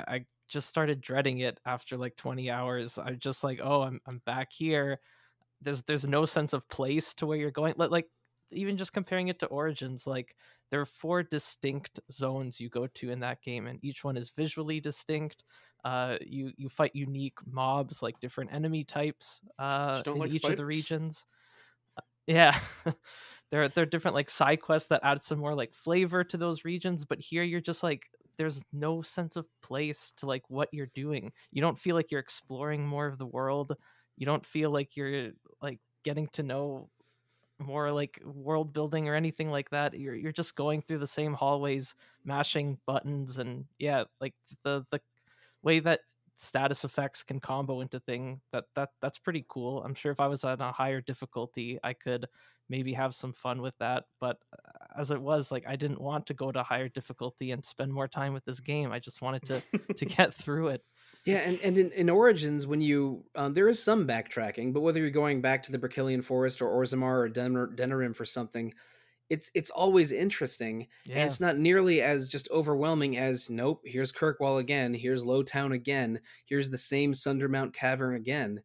just started dreading it after like 20 hours. I just like, oh, I'm back here. There's no sense of place to where you're going. Like even just comparing it to Origins, like there are 4 distinct zones you go to in that game, and each one is visually distinct. You fight unique mobs, like different enemy types in like each of the spiders? regions. Yeah. There are different like side quests that add some more like flavor to those regions, but here you're just like there's no sense of place to like what you're doing. You don't feel like you're exploring more of the world. You don't feel like you're like getting to know more like world building or anything like that. You're just going through the same hallways, mashing buttons, and yeah, like the way that status effects can combo into thing that's pretty cool. I'm sure if I was on a higher difficulty, I could maybe have some fun with that. But as it was, like I didn't want to go to higher difficulty and spend more time with this game. I just wanted to get through it. Yeah, and in Origins, when you there is some backtracking, but whether you're going back to the Brachylian Forest or Orzammar or Denerim for something, it's always interesting, and Yeah. it's not nearly as just overwhelming as nope, here's Kirkwall again, here's Lowtown again, here's the same Sundermount Cavern again.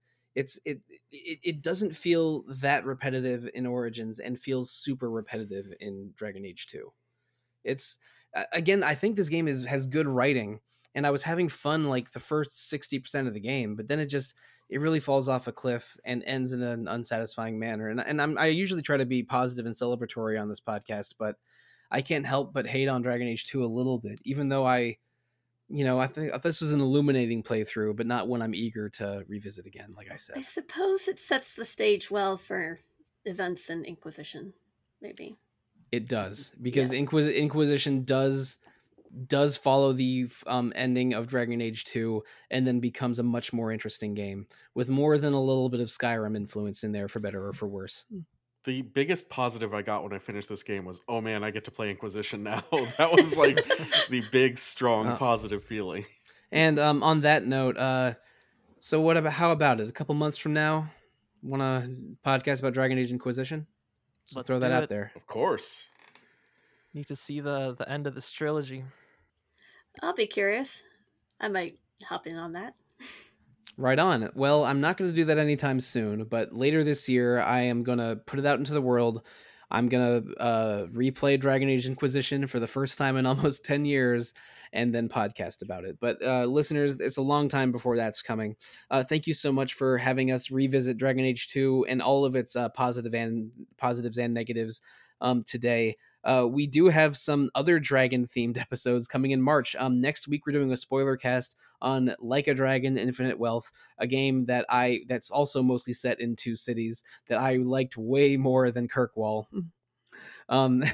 It doesn't feel that repetitive in Origins and feels super repetitive in Dragon Age 2. It's again, I think this game has good writing, and I was having fun like the first 60% of the game, but then it really falls off a cliff and ends in an unsatisfying manner. And I usually try to be positive and celebratory on this podcast, but I can't help but hate on Dragon Age 2 a little bit, even though I think this was an illuminating playthrough, but not one I'm eager to revisit again, like I said. I suppose it sets the stage well for events in Inquisition, maybe. It does, because Yes. Inquisition does follow the ending of Dragon Age 2 and then becomes a much more interesting game with more than a little bit of Skyrim influence in there, for better or for worse. The biggest positive I got when I finished this game was, oh man, I get to play Inquisition now. That was like the big, strong, positive feeling. And on that note, so how about it? A couple months from now, want to podcast about Dragon Age Inquisition? Let's throw that do out it. there. Of course. Need to see the end of this trilogy. I'll be curious. I might hop in on that. Right on. Well, I'm not going to do that anytime soon, but later this year, I am going to put it out into the world. I'm going to replay Dragon Age Inquisition for the first time in almost 10 years and then podcast about it. But listeners, it's a long time before that's coming. Thank you so much for having us revisit Dragon Age 2 and all of its positives and negatives today. We do have some other dragon themed episodes coming in March. Next week we're doing a spoiler cast on Like a Dragon Infinite Wealth, a game that's also mostly set in 2 cities that I liked way more than Kirkwall. And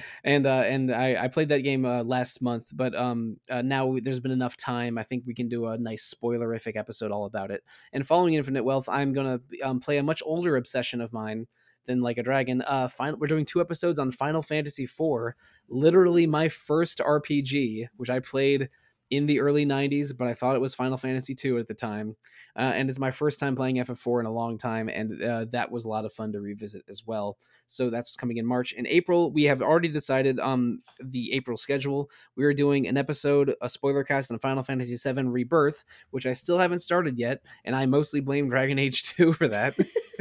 I played that game last month, but now there's been enough time. I think we can do a nice spoilerific episode all about it. And following Infinite Wealth, I'm gonna play a much older obsession of mine than Like a Dragon. We're doing 2 episodes on Final Fantasy IV, literally my first RPG, which I played in the early 90s, but I thought it was Final Fantasy II at the time. And it's my first time playing FF4 in a long time, and that was a lot of fun to revisit as well. So that's coming in March. In April, we have already decided the April schedule. We are doing an episode, a spoiler cast on Final Fantasy VII Rebirth, which I still haven't started yet, and I mostly blame Dragon Age 2 for that.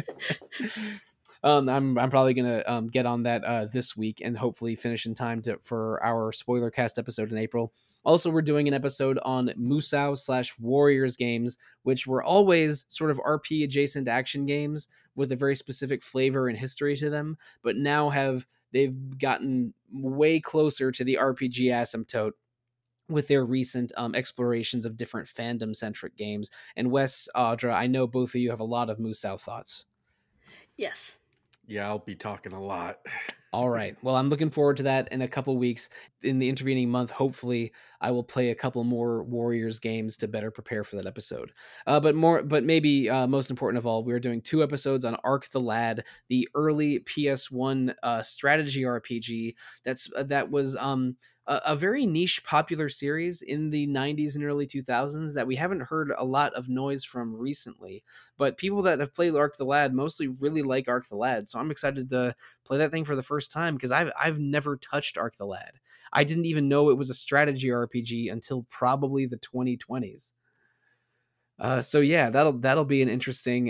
I'm probably gonna get on that this week and hopefully finish in time for our spoiler cast episode in April. Also, we're doing an episode on Musou/Warriors games, which were always sort of RP adjacent action games with a very specific flavor and history to them, but now they've gotten way closer to the RPG asymptote with their recent explorations of different fandom-centric games. And Wes, Audra, I know both of you have a lot of Musou thoughts. Yes. Yeah, I'll be talking a lot. All right. Well, I'm looking forward to that in a couple weeks. In the intervening month, hopefully, I will play a couple more Warriors games to better prepare for that episode. But maybe most important of all, we're doing 2 episodes on Arc the Lad, the early PS1 strategy RPG. That was a very niche, popular series in the 90s and early 2000s that we haven't heard a lot of noise from recently. But people that have played Arc the Lad mostly really like Arc the Lad, so I'm excited to play that thing for the first time because I've never touched Arc the Lad. I didn't even know it was a strategy RPG RPG until probably the 2020s. So yeah, that'll be an interesting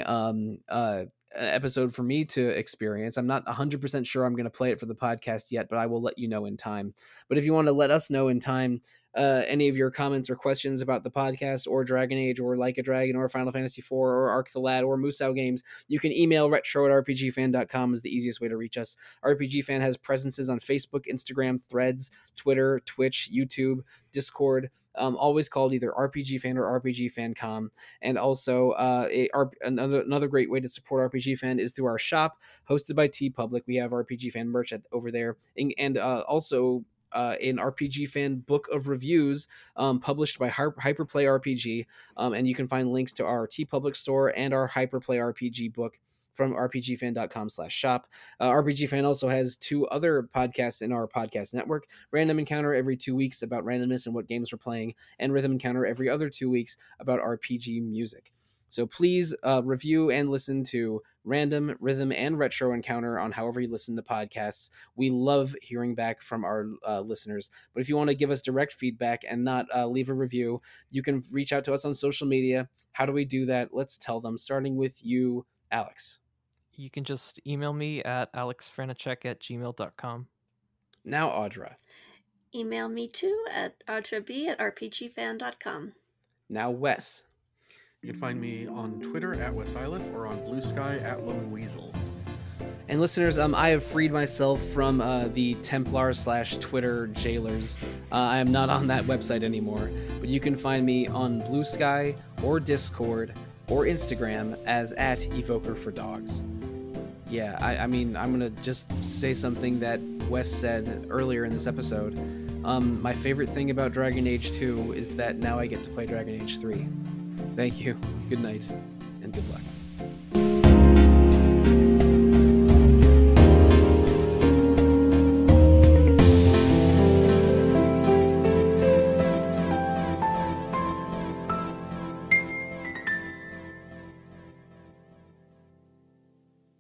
episode for me to experience. I'm not 100% sure I'm going to play it for the podcast yet, but I will let you know in time. But if you want to let us know in time any of your comments or questions about the podcast or Dragon Age or Like a Dragon or Final Fantasy IV or Arc the Lad or Musou Games, you can email retro@rpgfan.com is the easiest way to reach us. RPG Fan has presences on Facebook, Instagram, Threads, Twitter, Twitch, YouTube, Discord, always called either RPG Fan or RPG Fancom. And also another great way to support RPG Fan is through our shop hosted by TeePublic. We have RPG Fan merch over there, and also an RPG Fan book of reviews published by Hyperplay RPG, and you can find links to our TeePublic store and our Hyperplay RPG book from rpgfan.com/shop. RPG Fan also has 2 other podcasts in our podcast network: Random Encounter every 2 weeks about randomness and what games we're playing, and Rhythm Encounter every other 2 weeks about RPG music. So please review and listen to Random, Rhythm, and Retro Encounter on however you listen to podcasts. We love hearing back from our listeners. But if you want to give us direct feedback and not leave a review, you can reach out to us on social media. How do we do that? Let's tell them, starting with you, Alex. You can just email me at alexfranacek@gmail.com. Now, Audra. Email me too at audrab@rpgfan.com. Now, Wes. You can find me on Twitter at Wesilif or on Blue Sky at Lone Weasel. And listeners, I have freed myself from the Templar/Twitter jailers. I am not on that website anymore, but you can find me on Blue Sky or Discord or Instagram as @evoker4dogs. Yeah, I mean, I'm going to just say something that Wes said earlier in this episode. My favorite thing about Dragon Age 2 is that now I get to play Dragon Age 3. Thank you, good night, and good luck.